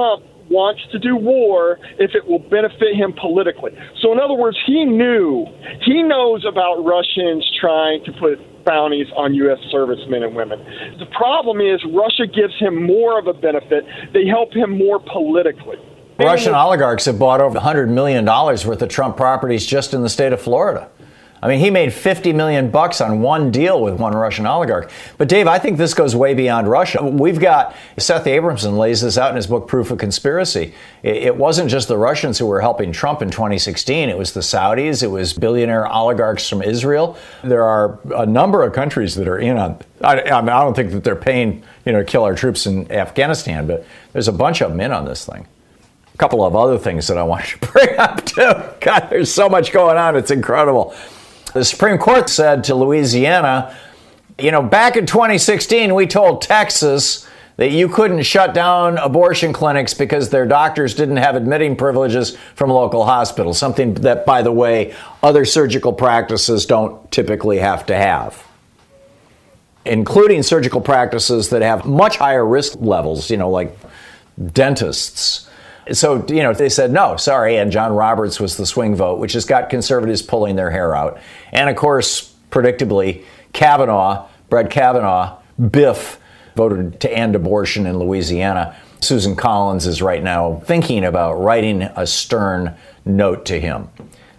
wants to do war if it will benefit him politically. So in other words, he knows about Russians trying to put bounties on U.S. servicemen and women. The problem is Russia gives him more of a benefit. They help him more politically. Russian oligarchs have bought over $100 million worth of Trump properties just in the state of Florida. I mean, he made $50 million on one deal with one Russian oligarch. But Dave, I think this goes way beyond Russia. We've got, Seth Abramson lays this out in his book, Proof of Conspiracy. It wasn't just the Russians who were helping Trump in 2016. It was the Saudis. It was billionaire oligarchs from Israel. There are a number of countries that are in on. I don't think that they're paying, to kill our troops in Afghanistan, but there's a bunch of them in on this thing. A couple of other things that I want to bring up too. God, there's so much going on. It's incredible. The Supreme Court said to Louisiana, back in 2016, we told Texas that you couldn't shut down abortion clinics because their doctors didn't have admitting privileges from local hospitals, something that, by the way, other surgical practices don't typically have to have, including surgical practices that have much higher risk levels, like dentists. So, they said, no, sorry. And John Roberts was the swing vote, which has got conservatives pulling their hair out. And of course, predictably, Brett Kavanaugh, Biff, voted to end abortion in Louisiana. Susan Collins is right now thinking about writing a stern note to him.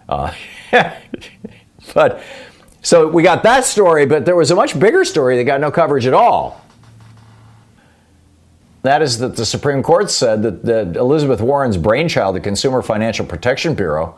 But so we got that story, but there was a much bigger story that got no coverage at all. That is that the Supreme Court said that Elizabeth Warren's brainchild, the Consumer Financial Protection Bureau,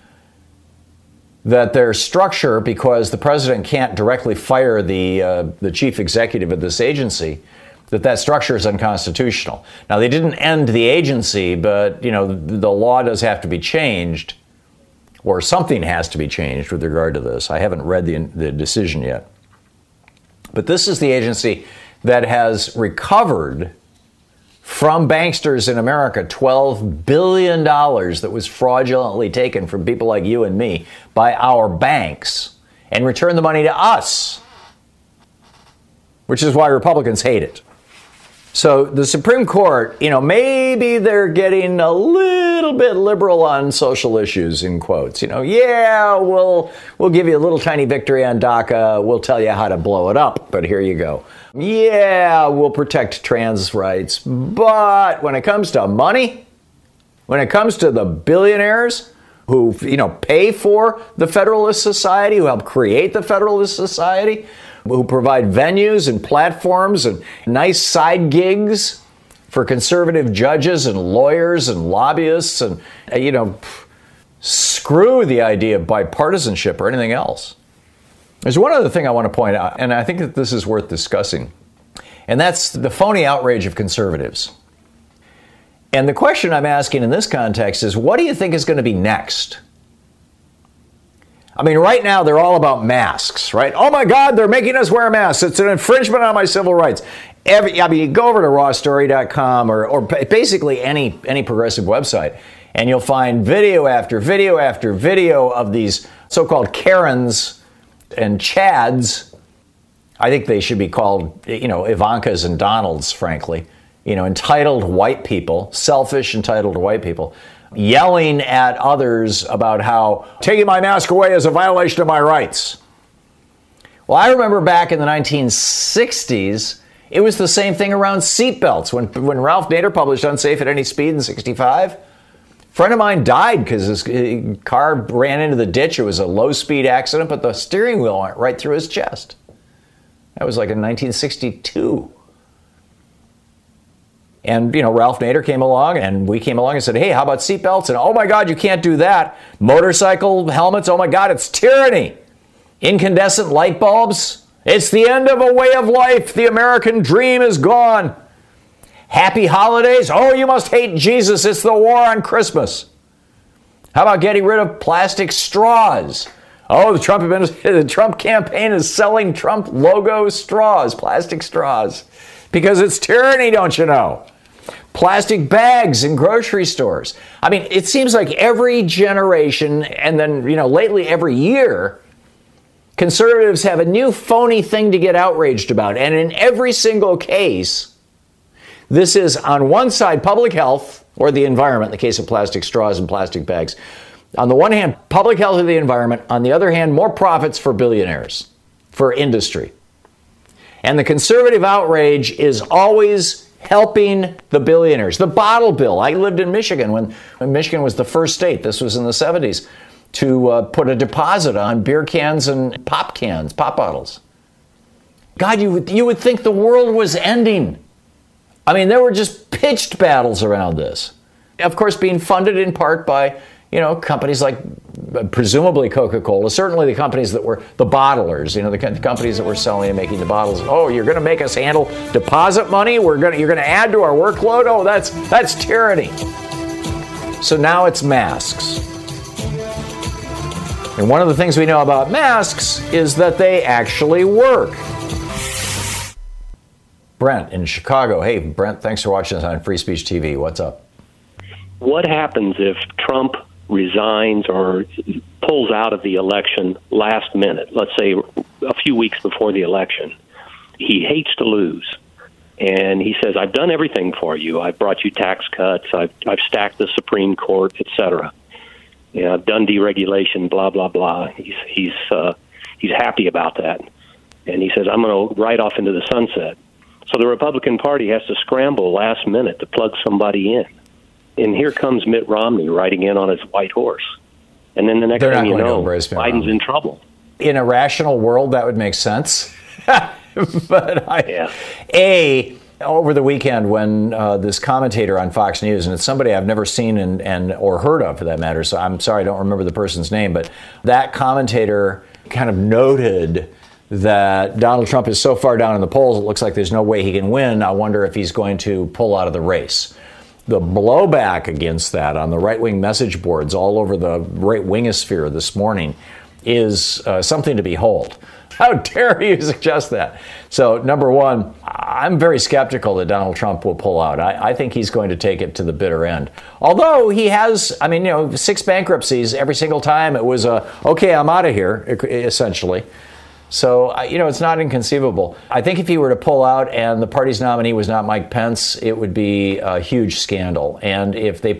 that their structure, because the president can't directly fire the chief executive of this agency, that structure is unconstitutional. Now, they didn't end the agency, but, the law does have to be changed, or something has to be changed with regard to this. I haven't read the decision yet. But this is the agency that has recovered from banksters in America, $12 billion that was fraudulently taken from people like you and me by our banks and returned the money to us, which is why Republicans hate it. So the Supreme Court, maybe they're getting a little bit liberal on social issues, in quotes. We'll give you a little tiny victory on DACA. We'll tell you how to blow it up, but here you go. Yeah, we'll protect trans rights. But when it comes to money, when it comes to the billionaires who, pay for the Federalist Society, who help create the Federalist Society, who provide venues and platforms and nice side gigs for conservative judges and lawyers and lobbyists and, screw the idea of bipartisanship or anything else. There's one other thing I want to point out, and I think that this is worth discussing, and that's the phony outrage of conservatives. And the question I'm asking in this context is, what do you think is going to be next? I mean, right now, they're all about masks, right? Oh, my God, they're making us wear masks. It's an infringement on my civil rights. You go over to rawstory.com or basically any progressive website, and you'll find video after video after video of these so-called Karens and Chads. I think they should be called, Ivankas and Donalds, frankly. Entitled white people, selfish, entitled white people, yelling at others about how taking my mask away is a violation of my rights. Well, I remember back in the 1960s, it was the same thing around seatbelts. When Ralph Nader published Unsafe at Any Speed in 1965, a friend of mine died because his car ran into the ditch. It was a low-speed accident, but the steering wheel went right through his chest. That was like in 1962. And, Ralph Nader came along and we came along and said, hey, how about seatbelts? And, oh, my God, you can't do that. Motorcycle helmets, oh, my God, it's tyranny. Incandescent light bulbs, it's the end of a way of life. The American dream is gone. Happy holidays, oh, you must hate Jesus. It's the war on Christmas. How about getting rid of plastic straws? Oh, the Trump campaign is selling Trump logo straws, plastic straws, because it's tyranny, don't you know? Plastic bags in grocery stores. I mean, it seems like every generation, and then, lately every year, conservatives have a new phony thing to get outraged about. And in every single case, this is on one side public health, or the environment in the case of plastic straws and plastic bags. On the one hand, public health of the environment. On the other hand, more profits for billionaires, for industry. And the conservative outrage is always helping the billionaires. The bottle bill. I lived in Michigan when Michigan was the first state, this was in the 70s, to put a deposit on beer cans and pop bottles. God, you would think the world was ending. I mean, there were just pitched battles around this. Of course, being funded in part by, companies like presumably Coca-Cola, certainly the companies that were the bottlers, the companies that were selling and making the bottles. Oh, you're going to make us handle deposit money? You're going to add to our workload? Oh, that's tyranny. So now it's masks. And one of the things we know about masks is that they actually work. Brent in Chicago. Hey, Brent, thanks for watching us on Free Speech TV. What's up? What happens if Trump resigns or pulls out of the election last minute, let's say a few weeks before the election? He hates to lose. And he says, I've done everything for you. I've brought you tax cuts. I've stacked the Supreme Court, et cetera. I've done deregulation, blah, blah, blah. He's happy about that. And he says, I'm going to ride off into the sunset. So the Republican Party has to scramble last minute to plug somebody in. And here comes Mitt Romney riding in on his white horse. And then the next thing you know, Biden's in trouble. In a rational world, that would make sense. But over the weekend when this commentator on Fox News, and it's somebody I've never seen or heard of for that matter, so I'm sorry I don't remember the person's name, but that commentator kind of noted that Donald Trump is so far down in the polls, it looks like there's no way he can win. I wonder if he's going to pull out of the race. The blowback against that on the right-wing message boards all over the right-wingosphere this morning is something to behold. How dare you suggest that? So, number one, I'm very skeptical that Donald Trump will pull out. I think he's going to take it to the bitter end. Although he has, 6 bankruptcies, every single time it was okay, I'm out of here, essentially. So, it's not inconceivable. I think if he were to pull out and the party's nominee was not Mike Pence, it would be a huge scandal. And if the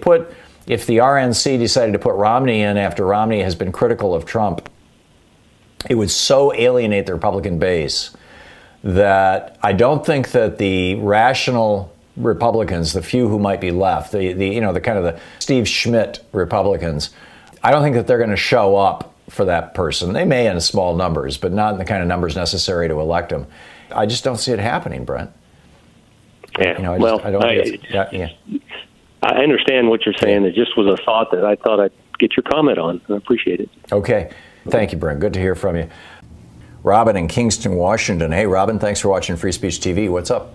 RNC decided to put Romney in after Romney has been critical of Trump, it would so alienate the Republican base that I don't think that the rational Republicans, the few who might be left, the kind of the Steve Schmidt Republicans, I don't think that they're going to show up for that person. They may in small numbers, but not in the kind of numbers necessary to elect him. I just don't see it happening, Brent. Yeah. I understand what you're saying. It just was a thought that I thought I'd get your comment on. I appreciate it. Okay. Thank you, Brent. Good to hear from you. Robin in Kingston, Washington. Hey, Robin, thanks for watching Free Speech TV. What's up?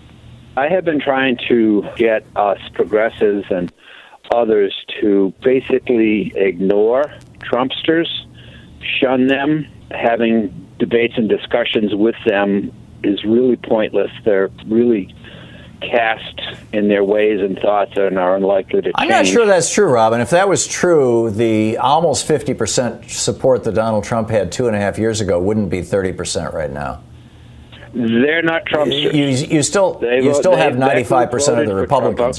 I have been trying to get us progressives and others to basically ignore Trumpsters, shun them. Having debates and discussions with them is really pointless. They're really cast in their ways and thoughts and are unlikely to change. I'm not sure that's true, Robin. If that was true, the almost 50% support that Donald Trump had 2.5 years ago wouldn't be 30% right now. They're not Trumpsters. You still have 95% of the Republicans.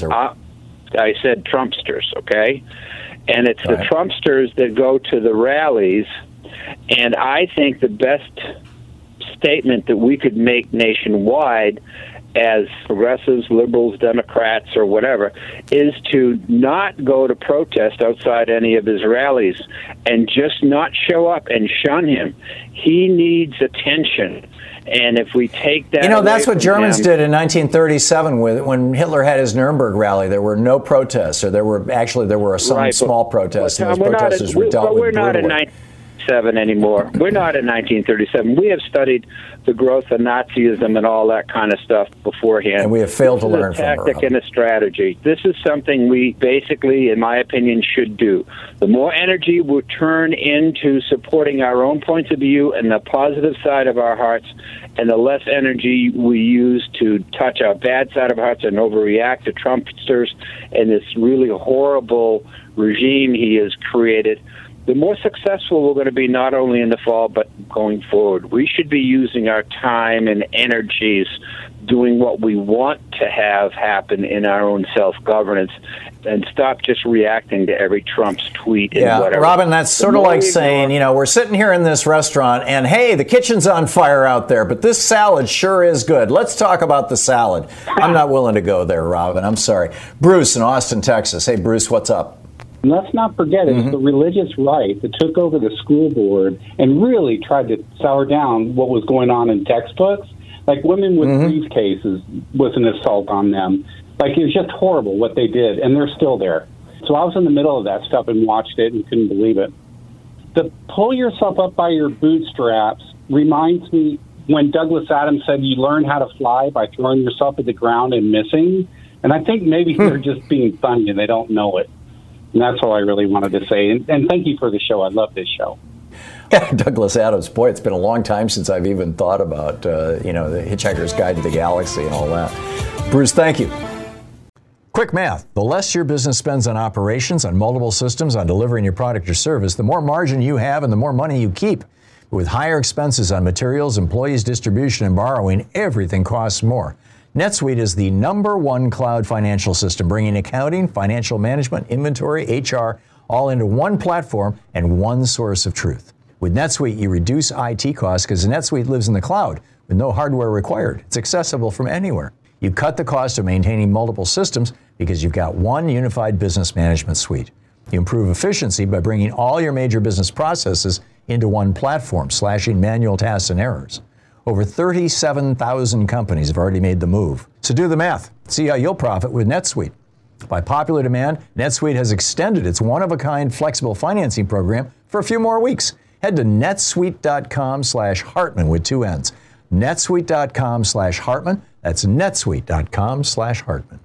I said Trumpsters, okay? And it's the Trumpsters that go to the rallies. And I think the best statement that we could make nationwide as progressives, liberals, Democrats, or whatever, is to not go to protest outside any of his rallies and just not show up and shun him. He needs attention. And if we take that, that's what Germans did in 1937 when Hitler had his Nuremberg rally. There were no protests, or there were some small protests. And those protesters were dealt with brutally. We're not in 1937 anymore. We're not in 1937. We have studied the growth of Nazism and all that kind of stuff beforehand. And we have failed to learn from it. This is a tactic and a strategy. This is something we basically, in my opinion, should do. The more energy we turn into supporting our own points of view and the positive side of our hearts, and the less energy we use to touch our bad side of our hearts and overreact to Trumpsters and this really horrible regime he has created, the more successful we're going to be not only in the fall but going forward. We should be using our time and energies doing what we want to have happen in our own self-governance and stop just reacting to every Trump's tweet and whatever. Robin, that's sort of like saying, we're sitting here in this restaurant and, hey, the kitchen's on fire out there, but this salad sure is good. Let's talk about the salad. I'm not willing to go there, Robin. I'm sorry. Bruce in Austin, Texas. Hey, Bruce, what's up? Let's not forget it's the religious right that took over the school board and really tried to sour down what was going on in textbooks. Like women with briefcases was an assault on them. Like it was just horrible what they did, and they're still there. So I was in the middle of that stuff and watched it and couldn't believe it. The pull yourself up by your bootstraps reminds me when Douglas Adams said you learn how to fly by throwing yourself at the ground and missing. And I think maybe they're just being funny and they don't know it. And that's all I really wanted to say. And thank you for the show. I love this show. Douglas Adams, boy, it's been a long time since I've even thought about, the Hitchhiker's Guide to the Galaxy and all that. Bruce, thank you. Quick math. The less your business spends on operations, on multiple systems, on delivering your product or service, the more margin you have and the more money you keep. With higher expenses on materials, employees, distribution, and borrowing, everything costs more. NetSuite is the #1 cloud financial system, bringing accounting, financial management, inventory, HR, all into one platform and one source of truth. With NetSuite, you reduce IT costs because NetSuite lives in the cloud with no hardware required. It's accessible from anywhere. You cut the cost of maintaining multiple systems because you've got one unified business management suite. You improve efficiency by bringing all your major business processes into one platform, slashing manual tasks and errors. Over 37,000 companies have already made the move. So do the math. See how you'll profit with NetSuite. By popular demand, NetSuite has extended its one-of-a-kind flexible financing program for a few more weeks. Head to netsuite.com/Hartman with 2 N's. netsuite.com/Hartman. That's netsuite.com/Hartman.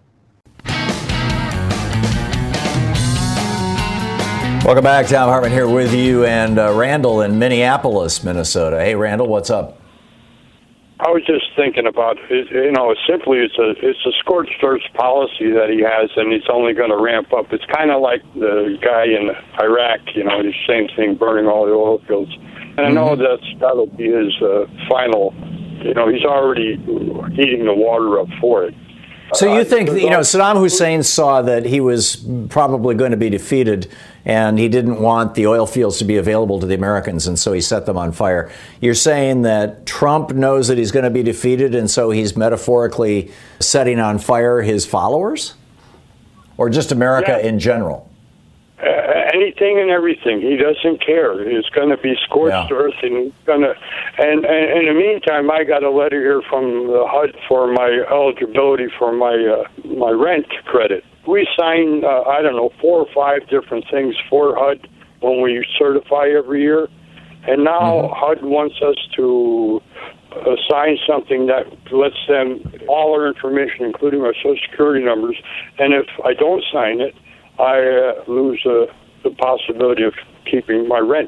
Welcome back. Tom Hartman here with you and Randall in Minneapolis, Minnesota. Hey, Randall, what's up? I was just thinking about, simply it's a scorched earth policy that he has, and he's only going to ramp up. It's kind of like the guy in Iraq, the same thing, burning all the oil fields. And I know that'll be his final, he's already heating the water up for it. So you think, Saddam Hussein saw that he was probably going to be defeated and he didn't want the oil fields to be available to the Americans, and so he set them on fire. You're saying that Trump knows that he's going to be defeated, and so he's metaphorically setting on fire his followers? Or just America in general? Anything and everything. He doesn't care. It's going to be scorched earth, and he's going to. And in the meantime, I got a letter here from the HUD for my eligibility for my rent credit. We sign 4 or 5 different things for HUD when we certify every year, and now HUD wants us to sign something that lets them all our information, including our Social Security numbers. And if I don't sign it, I lose the possibility of keeping my rent.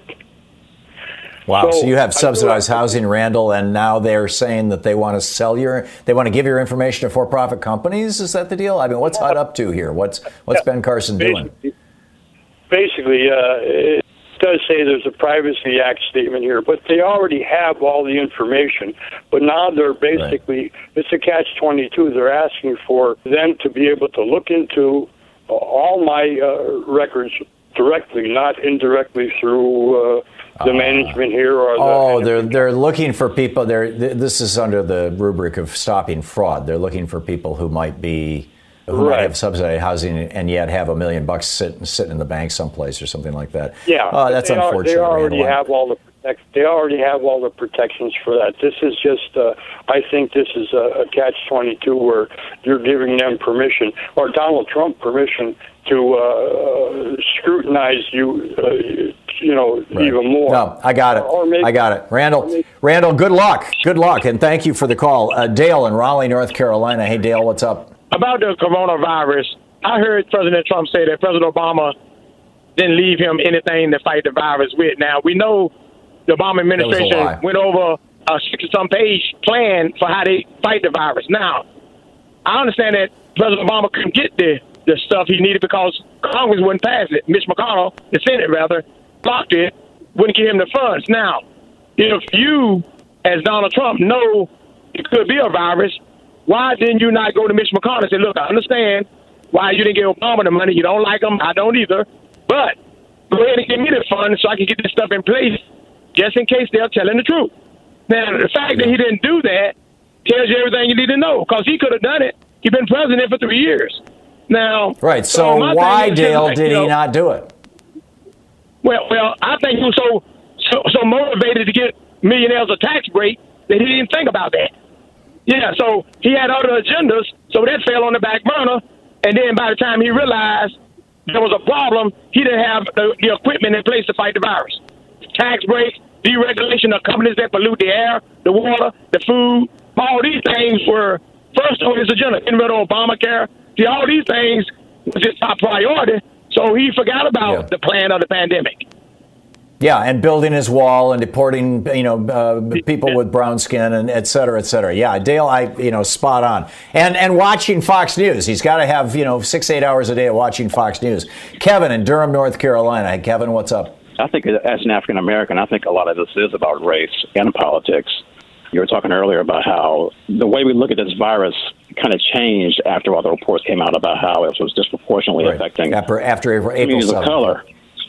Wow. So you have subsidized housing, Randall, and now they're saying that they want to they want to give your information to for-profit companies? Is that the deal? I mean, what's HUD up to here? What's Ben Carson doing? Basically, it does say there's a Privacy Act statement here, but they already have all the information. But now they're basically, it's a catch-22. They're asking for them to be able to look into all my records directly, not indirectly through the management here. Or they're looking for people. This is under the rubric of stopping fraud. They're looking for people who might might have subsidized housing and yet have $1 million sitting in the bank someplace or something like that. Yeah, that's unfortunate. They already have all the protections for that. This is just, I think this is a catch-22 where you're giving them permission, or Donald Trump permission, to scrutinize you, even more. No, I got it. I got it. Randall, good luck. Good luck, and thank you for the call. Dale in Raleigh, North Carolina. Hey, Dale, what's up? About the coronavirus, I heard President Trump say that President Obama didn't leave him anything to fight the virus with. Now, we know the Obama administration went over a 60-some-page plan for how they fight the virus. Now, I understand that President Obama couldn't get the stuff he needed because Congress wouldn't pass it. Mitch McConnell, the Senate rather, blocked it, wouldn't give him the funds. Now, if you, as Donald Trump, know it could be a virus, why didn't you not go to Mitch McConnell and say, look, I understand why you didn't give Obama the money. You don't like him. I don't either. But go ahead and give me the funds so I can get this stuff in place just in case they're telling the truth. Now, the fact that he didn't do that tells you everything you need to know, because he could have done it. He's been president for 3 years. Now, right. So why, Dale, did he not do it? Well, I think he was so motivated to get millionaires a tax break that he didn't think about that. Yeah, so he had other agendas, so that fell on the back burner. And then by the time he realized there was a problem, he didn't have the equipment in place to fight the virus. Tax breaks, deregulation of companies that pollute the air, the water, the food. All these things were first on his agenda. Getting rid of Obamacare. See, all these things was his top priority, so he forgot about the plan of the pandemic. Yeah, and building his wall and deporting, people with brown skin and et cetera, et cetera. Yeah, Dale, spot on. And watching Fox News. He's got to have, 6-8 hours a day of watching Fox News. Kevin in Durham, North Carolina. Hey, Kevin, what's up? I think as an African American, I think a lot of this is about race and politics. You were talking earlier about how the way we look at this virus kind of changed after all the reports came out about how it was disproportionately affecting after April communities 7th. of color.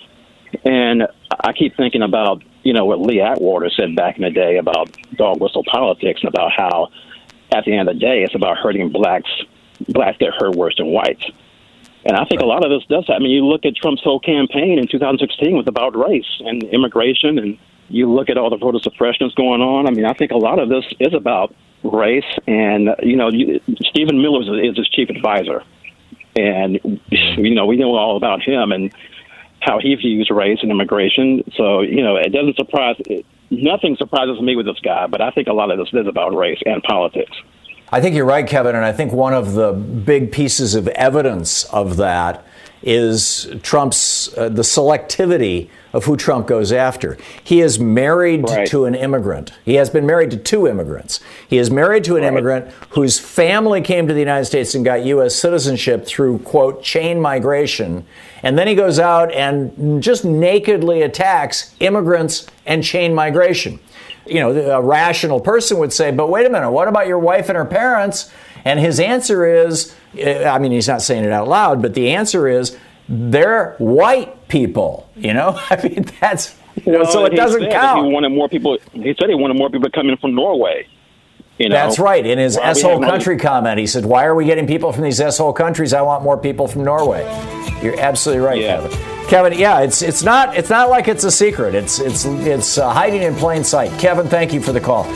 And I keep thinking about, what Lee Atwater said back in the day about dog whistle politics and about how at the end of the day it's about hurting blacks get hurt worse than whites. And I think a lot of this does that. I mean, you look at Trump's whole campaign in 2016 was about race and immigration, and you look at all the voter suppression that's going on. I mean, I think a lot of this is about race. And, Stephen Miller is his chief advisor. And, we know all about him and how he views race and immigration. So, it doesn't nothing surprises me with this guy, but I think a lot of this is about race and politics. I think you're right, Kevin, and I think one of the big pieces of evidence of that is Trump's the selectivity of who Trump goes after. He is married to an immigrant. He has been married to 2 immigrants. He is married to an immigrant whose family came to the United States and got U.S. citizenship through, quote, chain migration. And then he goes out and just nakedly attacks immigrants and chain migration. A rational person would say, but wait a minute, what about your wife and her parents? And his answer is, he's not saying it out loud, but the answer is, they're white people. That's, so it doesn't count. He said he wanted more people coming from Norway. That's right. In his S-hole country comment, he said, why are we getting people from these S-hole countries? I want more people from Norway. You're absolutely right, Kevin. Kevin, it's not like it's a secret. It's hiding in plain sight. Kevin, thank you for the call.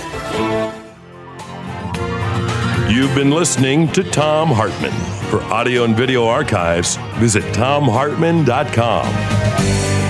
You've been listening to Thom Hartmann. For audio and video archives, visit thomhartmann.com.